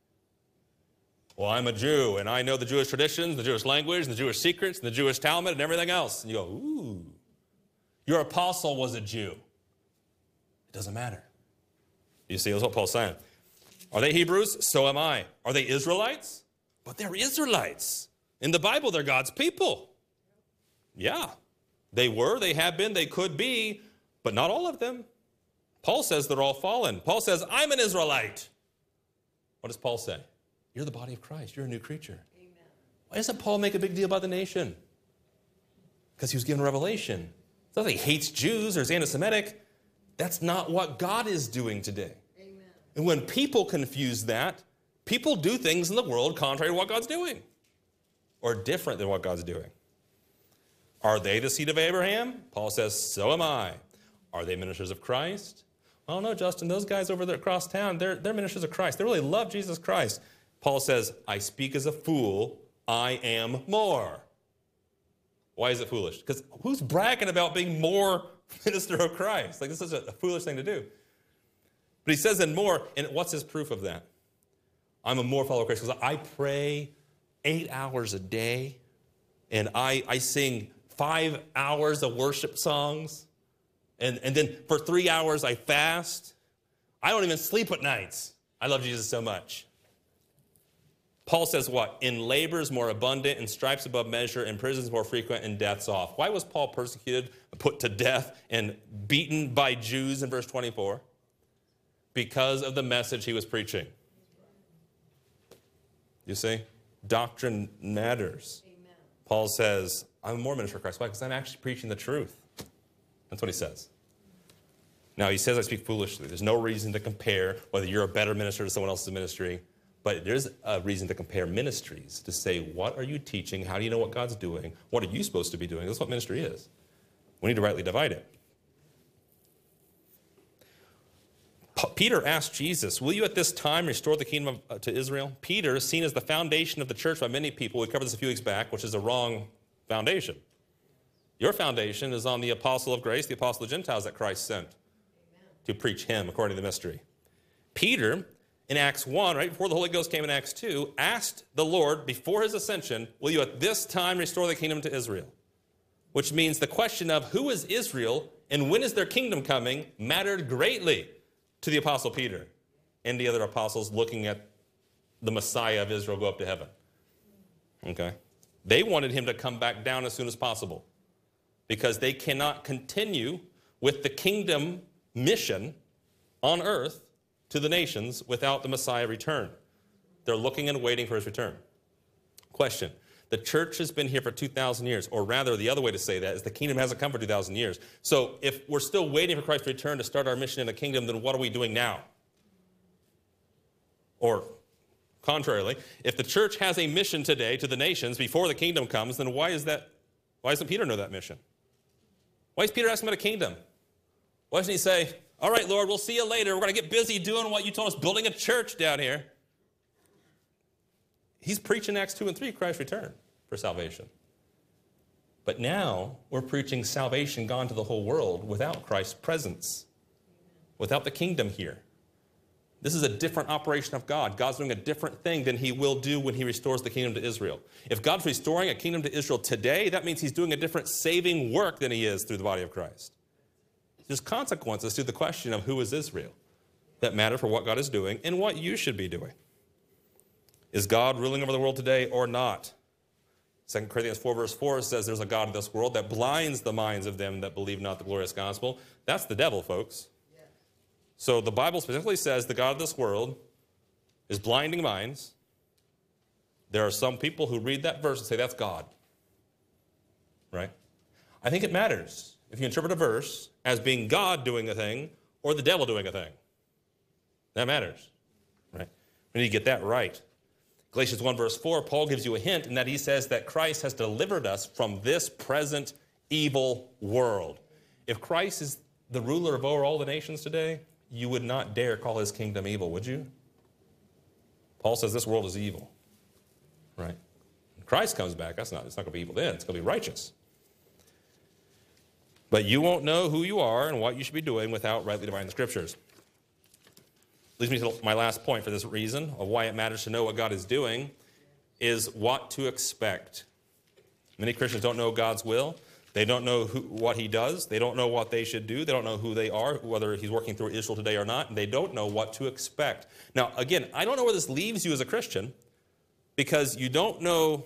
Well, I'm a Jew, and I know the Jewish traditions, the Jewish language, and the Jewish secrets, and the Jewish Talmud, and everything else. And you go, ooh, your apostle was a Jew. It doesn't matter. You see, that's what Paul's saying. Are they Hebrews? So am I. Are they Israelites? But they're Israelites. In the Bible, they're God's people. Yeah, they were, they have been, they could be, but not all of them. Paul says they're all fallen. Paul says, I'm an Israelite. What does Paul say? You're the body of Christ. You're a new creature. Amen. Why doesn't Paul make a big deal about the nation? Because he was given revelation. It's not that he hates Jews or is anti-Semitic. That's not what God is doing today. Amen. And when people confuse that, people do things in the world contrary to what God's doing or different than what God's doing. Are they the seed of Abraham? Paul says, so am I. Are they ministers of Christ? Oh, no, Justin, those guys over there across town, they're, they're ministers of Christ. They really love Jesus Christ. Paul says, I speak as a fool. I am more. Why is it foolish? Because who's bragging about being more minister of Christ? Like, this is a, a foolish thing to do. But he says and more, and what's his proof of that? I'm a more follower of Christ because I pray eight hours a day, and I, I sing five hours of worship songs, and, and then for three hours I fast. I don't even sleep at nights. I love Jesus so much. Paul says what? In labors more abundant, in stripes above measure, in prisons more frequent, and deaths oft. Why was Paul persecuted, put to death, and beaten by Jews in verse twenty-four? Because of the message he was preaching. You see? Doctrine matters. Amen. Paul says, I'm more minister of Christ. Why? Because I'm actually preaching the truth. That's what he says. Now, he says I speak foolishly. There's no reason to compare whether you're a better minister to someone else's ministry. But there's a reason to compare ministries, to say, what are you teaching? How do you know what God's doing? What are you supposed to be doing? That's what ministry is. We need to rightly divide it. Peter asked Jesus, will you at this time restore the kingdom of, uh, to Israel? Peter, seen as the foundation of the church by many people, we covered this a few weeks back, which is a wrong foundation. Your foundation is on the apostle of grace, the apostle of the Gentiles that Christ sent Amen. To preach him according to the mystery. Peter, in Acts one, right before the Holy Ghost came in Acts two, asked the Lord before his ascension, will you at this time restore the kingdom to Israel? Which means the question of who is Israel and when is their kingdom coming mattered greatly to the Apostle Peter and the other apostles looking at the Messiah of Israel go up to heaven. Okay? They wanted him to come back down as soon as possible because they cannot continue with the kingdom mission on earth to the nations without the Messiah return. They're looking and waiting for his return. Question. The church has been here for two thousand years, or rather the other way to say that is the kingdom hasn't come for two thousand years. So if we're still waiting for Christ's return to start our mission in the kingdom, then what are we doing now? Or contrarily, if the church has a mission today to the nations before the kingdom comes, then why is that? Why doesn't Peter know that mission? Why is Peter asking about a kingdom? Why doesn't he say, all right, Lord, we'll see you later. We're going to get busy doing what you told us, building a church down here. He's preaching Acts two and three, Christ's return for salvation. But now we're preaching salvation gone to the whole world without Christ's presence, without the kingdom here. This is a different operation of God. God's doing a different thing than he will do when he restores the kingdom to Israel. If God's restoring a kingdom to Israel today, that means he's doing a different saving work than he is through the body of Christ. There's consequences to the question of who is Israel that matter for what God is doing and what you should be doing. Is God ruling over the world today or not? Second Corinthians four verse four says there's a God in this world that blinds the minds of them that believe not the glorious gospel. That's the devil, folks. So the Bible specifically says the God of this world is blinding minds. There are some people who read that verse and say that's God. Right? I think it matters if you interpret a verse as being God doing a thing or the devil doing a thing. That matters. Right? We need to get that right. Galatians one verse four, Paul gives you a hint in that he says that Christ has delivered us from this present evil world. If Christ is the ruler of over all the nations today, you would not dare call his kingdom evil, would you? Paul says this world is evil, right? When Christ comes back, that's not, it's not going to be evil then. It's going to be righteous. But you won't know who you are and what you should be doing without rightly dividing the scriptures. Leads me to my last point for this reason of why it matters to know what God is doing is what to expect. Many Christians don't know God's will. They don't know who, what he does. They don't know what they should do. They don't know who they are, whether he's working through Israel today or not. And they don't know what to expect. Now, again, I don't know where this leaves you as a Christian because you don't know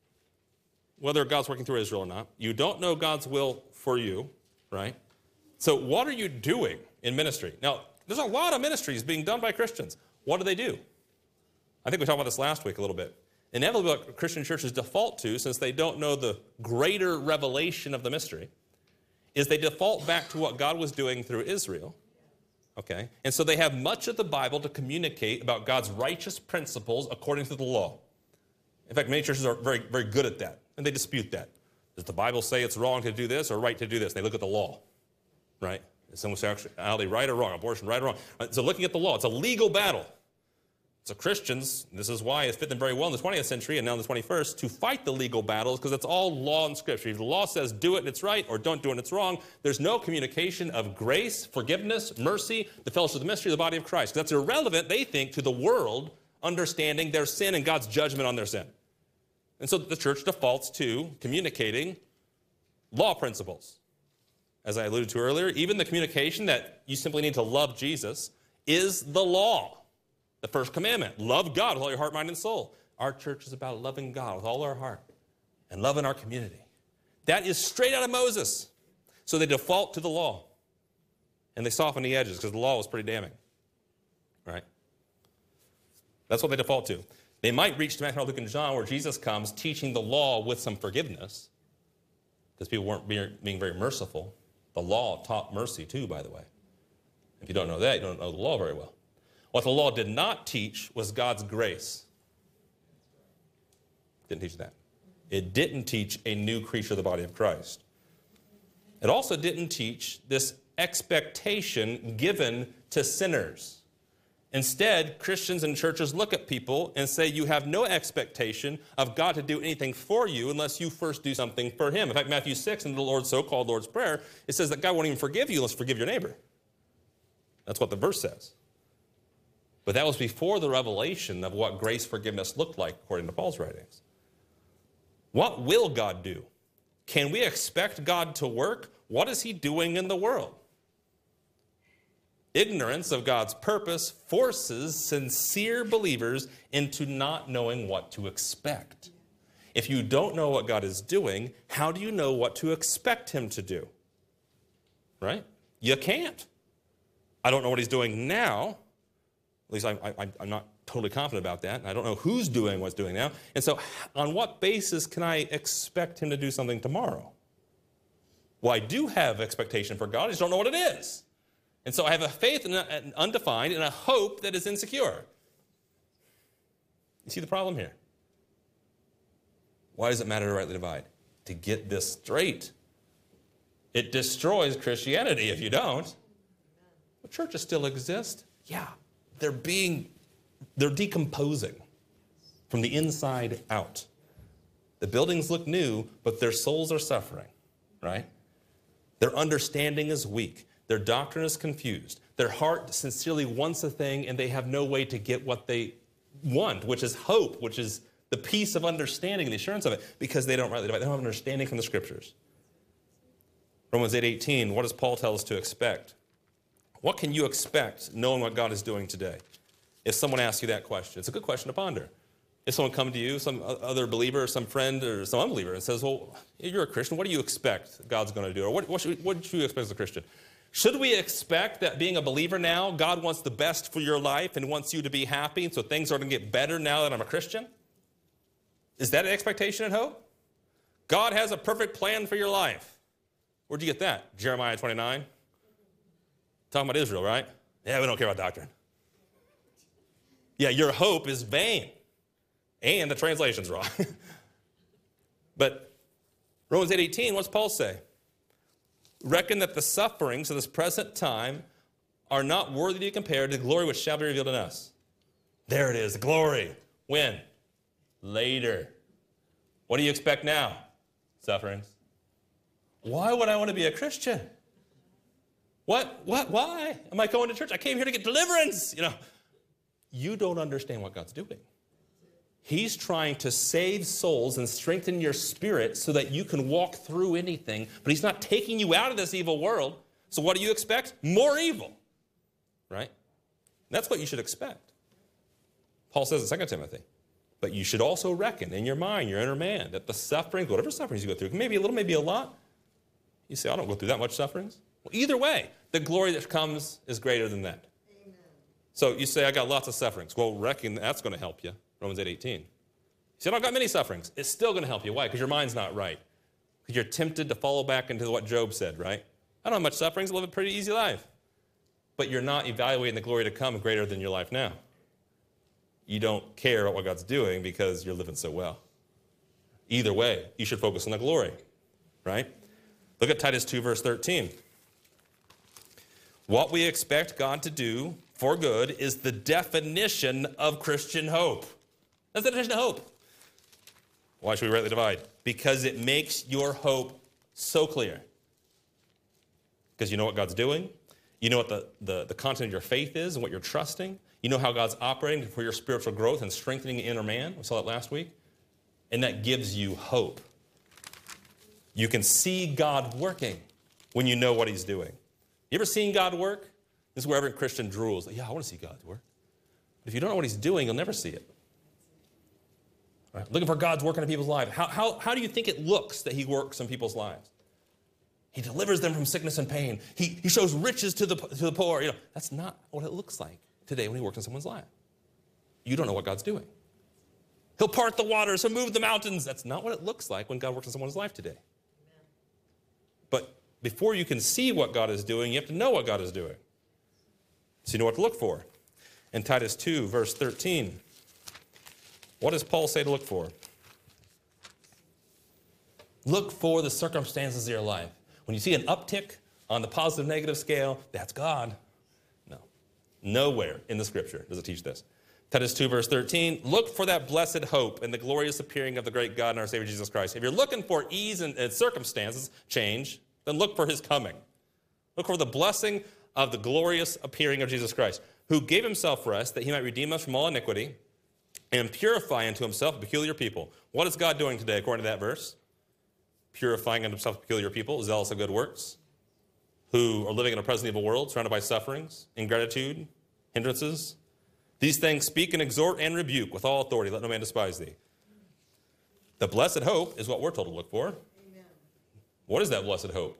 whether God's working through Israel or not. You don't know God's will for you, right? So what are you doing in ministry? Now, there's a lot of ministries being done by Christians. What do they do? I think we talked about this last week a little bit. Inevitably, what Christian churches default to, since they don't know the greater revelation of the mystery, is they default back to what God was doing through Israel. Okay? And so they have much of the Bible to communicate about God's righteous principles according to the law. In fact, many churches are very, very good at that, and they dispute that. Does the Bible say it's wrong to do this or right to do this? They look at the law, right? Is homosexuality right or wrong? Abortion right or wrong? So looking at the law, it's a legal battle. So Christians, this is why it fit them very well in the twentieth century and now in the twenty-first, to fight the legal battles because it's all law and scripture. If the law says do it and it's right or don't do it and it's wrong, there's no communication of grace, forgiveness, mercy, the fellowship of the mystery of the body of Christ. That's irrelevant, they think, to the world understanding their sin and God's judgment on their sin. And so the church defaults to communicating law principles. As I alluded to earlier, even the communication that you simply need to love Jesus is the law. The first commandment, love God with all your heart, mind, and soul. Our church is about loving God with all our heart and loving our community. That is straight out of Moses. So they default to the law. And they soften the edges because the law was pretty damning. Right? That's what they default to. They might reach to Matthew, Mark, Luke, and John where Jesus comes teaching the law with some forgiveness because people weren't being very merciful. The law taught mercy too, by the way. If you don't know that, you don't know the law very well. What the law did not teach was God's grace. Didn't teach that. It didn't teach a new creature of the body of Christ. It also didn't teach this expectation given to sinners. Instead, Christians and churches look at people and say you have no expectation of God to do anything for you unless you first do something for him. In fact, Matthew six in the Lord's so-called Lord's Prayer, it says that God won't even forgive you unless you forgive your neighbor. That's what the verse says. But that was before the revelation of what grace forgiveness looked like, according to Paul's writings. What will God do? Can we expect God to work? What is he doing in the world? Ignorance of God's purpose forces sincere believers into not knowing what to expect. If you don't know what God is doing, how do you know what to expect him to do? Right? You can't. I don't know what he's doing now. At least I, I, I'm not totally confident about that. And I don't know who's doing what's doing now. And so on what basis can I expect him to do something tomorrow? Well, I do have expectation for God. I just don't know what it is. And so I have a faith in an undefined and a hope that is insecure. You see the problem here? Why does it matter to rightly divide? To get this straight. It destroys Christianity if you don't. But churches still exist. Yeah, they're being, they're decomposing from the inside out. The buildings look new, but their souls are suffering, right? Their understanding is weak. Their doctrine is confused. Their heart sincerely wants a thing, and they have no way to get what they want, which is hope, which is the peace of understanding and the assurance of it, because they don't rightly divide. They don't have understanding from the Scriptures. Romans eight eighteen, what does Paul tell us to expect? What can you expect knowing what God is doing today? If someone asks you that question, it's a good question to ponder. If someone comes to you, some other believer, or some friend, or some unbeliever, and says, well, you're a Christian, what do you expect God's going to do? Or what, what, should, what should you expect as a Christian? Should we expect that being a believer now, God wants the best for your life and wants you to be happy, and so things are going to get better now that I'm a Christian? Is that an expectation and hope? God has a perfect plan for your life. Where'd you get that? Jeremiah twenty-nine? Talking about Israel, right? Yeah, we don't care about doctrine. Yeah, your hope is vain. And the translation's wrong. But Romans eight eighteen, what's Paul say? Reckon that the sufferings of this present time are not worthy to be compared to the glory which shall be revealed in us. There it is, the glory. When? Later. What do you expect now? Sufferings. Why would I want to be a Christian? What? What? Why am I going to church? I came here to get deliverance. You know, you don't understand what God's doing. He's trying to save souls and strengthen your spirit so that you can walk through anything, but he's not taking you out of this evil world. So what do you expect? More evil, right? That's what you should expect. Paul says in Second Timothy, but you should also reckon in your mind, your inner man, that the sufferings, whatever sufferings you go through, maybe a little, maybe a lot. You say, I don't go through that much sufferings. Well, either way, the glory that comes is greater than that. Amen. So you say, I got lots of sufferings. Well, reckon that's going to help you. Romans eight eighteen. You said, I've got many sufferings. It's still going to help you. Why? Because your mind's not right. Because you're tempted to follow back into what Job said, right? I don't have much sufferings. I live a pretty easy life. But you're not evaluating the glory to come greater than your life now. You don't care about what God's doing because you're living so well. Either way, you should focus on the glory, right? Look at Titus two, verse thirteen. What we expect God to do for good is the definition of Christian hope. That's the definition of hope. Why should we rightly divide? Because it makes your hope so clear. Because you know what God's doing. You know what the, the, the content of your faith is and what you're trusting. You know how God's operating for your spiritual growth and strengthening the inner man. We saw that last week. And that gives you hope. You can see God working when you know what he's doing. You ever seen God work? This is where every Christian drools. Yeah, I want to see God work. But if you don't know what he's doing, you'll never see it. Right? Looking for God's work in people's lives. How, how, how do you think it looks that he works in people's lives? He delivers them from sickness and pain. He, he shows riches to the, to the poor. You know, that's not what it looks like today when he works in someone's life. You don't know what God's doing. He'll part the waters. He'll move the mountains. That's not what it looks like when God works in someone's life today. Amen. But before you can see what God is doing, you have to know what God is doing. So you know what to look for. In Titus two, verse thirteen, what does Paul say to look for? Look for the circumstances of your life. When you see an uptick on the positive-negative scale, that's God. No. Nowhere in the Scripture does it teach this. Titus two, verse thirteen, look for that blessed hope and the glorious appearing of the great God and our Savior Jesus Christ. If you're looking for ease and, and circumstances change, then look for his coming. Look for the blessing of the glorious appearing of Jesus Christ, who gave himself for us that he might redeem us from all iniquity and purify unto himself a peculiar people. What is God doing today according to that verse? Purifying unto himself a peculiar people, zealous of good works, who are living in a present evil world, surrounded by sufferings, ingratitude, hindrances. These things speak and exhort and rebuke with all authority. Let no man despise thee. The blessed hope is what we're told to look for. Amen. What is that blessed hope?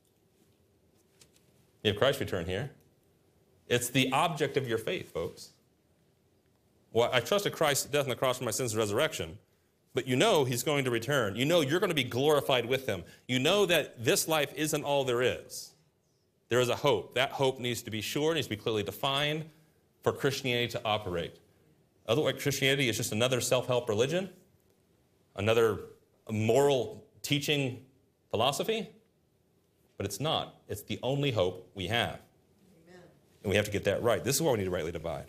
You have Christ's return here. It's the object of your faith, folks. Well, I trusted Christ's death on the cross for my sins and resurrection, but you know he's going to return. You know you're going to be glorified with him. You know that this life isn't all there is. There is a hope. That hope needs to be sure, needs to be clearly defined for Christianity to operate. Otherwise, Christianity is just another self-help religion, another moral teaching philosophy, but it's not. It's the only hope we have. Amen. And we have to get that right. This is why we need to rightly divide.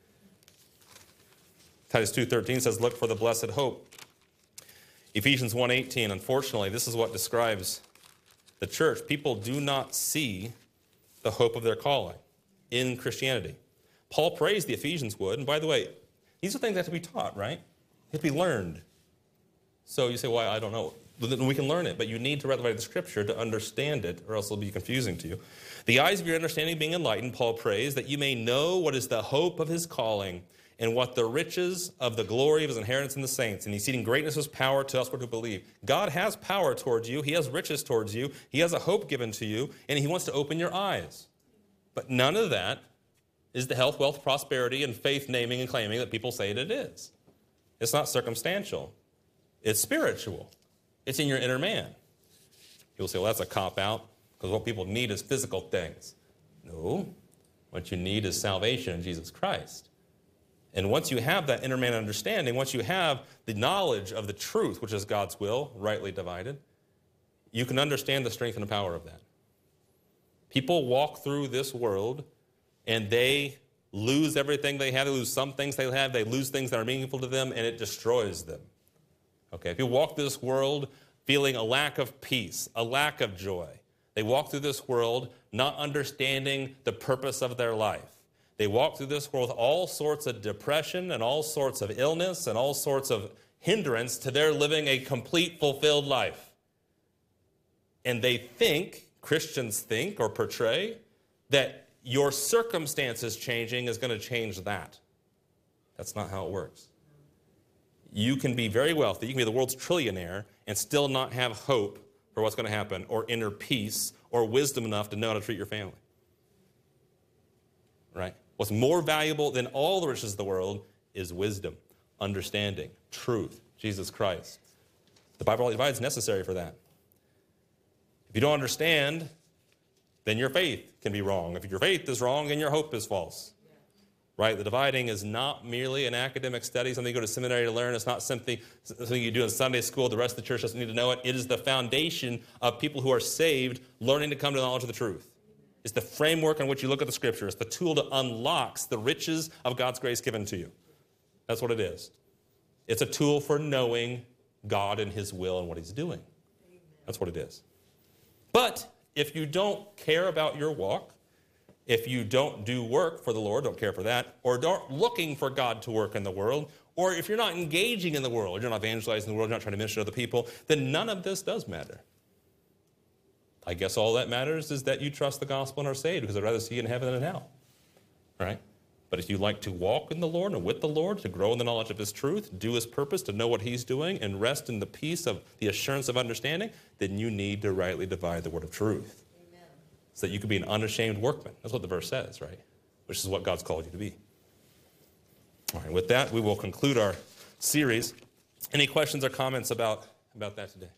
Titus two thirteen says, look for the blessed hope. Ephesians one eighteen, unfortunately, this is what describes the church. People do not see the hope of their calling in Christianity. Paul prays the Ephesians would, and by the way, these are things that have to be taught, right? They have to be learned. So you say, well, I don't know. Then we can learn it, but you need to read the Scripture to understand it, or else it'll be confusing to you. The eyes of your understanding being enlightened, Paul prays, that you may know what is the hope of his calling, and what the riches of the glory of his inheritance in the saints, and the exceeding greatness of his power to us who believe. God has power towards you. He has riches towards you. He has a hope given to you, and he wants to open your eyes. But none of that is the health, wealth, prosperity, and faith naming and claiming that people say it is. It's not circumstantial. It's spiritual. It's in your inner man. You'll say, well, that's a cop-out, because what people need is physical things. No. What you need is salvation in Jesus Christ. And once you have that inner man understanding, once you have the knowledge of the truth, which is God's will, rightly divided, you can understand the strength and the power of that. People walk through this world and they lose everything they have. They lose some things they have. They lose things that are meaningful to them, and it destroys them. Okay, if you walk through this world feeling a lack of peace, a lack of joy, they walk through this world not understanding the purpose of their life. They walk through this world with all sorts of depression and all sorts of illness and all sorts of hindrance to their living a complete, fulfilled life. And they think, Christians think or portray, that your circumstances changing is going to change that. That's not how it works. You can be very wealthy, you can be the world's trillionaire, and still not have hope for what's going to happen, or inner peace, or wisdom enough to know how to treat your family. Right? What's more valuable than all the riches of the world is wisdom, understanding, truth, Jesus Christ. The Bible divides necessary for that. If you don't understand, then your faith can be wrong. If your faith is wrong, then your hope is false. Right? The dividing is not merely an academic study, something you go to seminary to learn. It's not something, something you do in Sunday school. The rest of the church doesn't need to know it. It is the foundation of people who are saved learning to come to the knowledge of the truth. It's the framework on which you look at the Scripture. It's the tool that unlocks the riches of God's grace given to you. That's what it is. It's a tool for knowing God and his will and what he's doing. That's what it is. But if you don't care about your walk, if you don't do work for the Lord, don't care for that, or aren't looking for God to work in the world, or if you're not engaging in the world, you're not evangelizing the world, you're not trying to minister to other people, then none of this does matter. I guess all that matters is that you trust the gospel and are saved, because I'd rather see you in heaven than in hell. Right? But if you like to walk in the Lord and with the Lord, to grow in the knowledge of his truth, do his purpose, to know what he's doing, and rest in the peace of the assurance of understanding, then you need to rightly divide the word of truth. Amen. So that you can be an unashamed workman. That's what the verse says, right? Which is what God's called you to be. All right, with that, we will conclude our series. Any questions or comments about, about that today?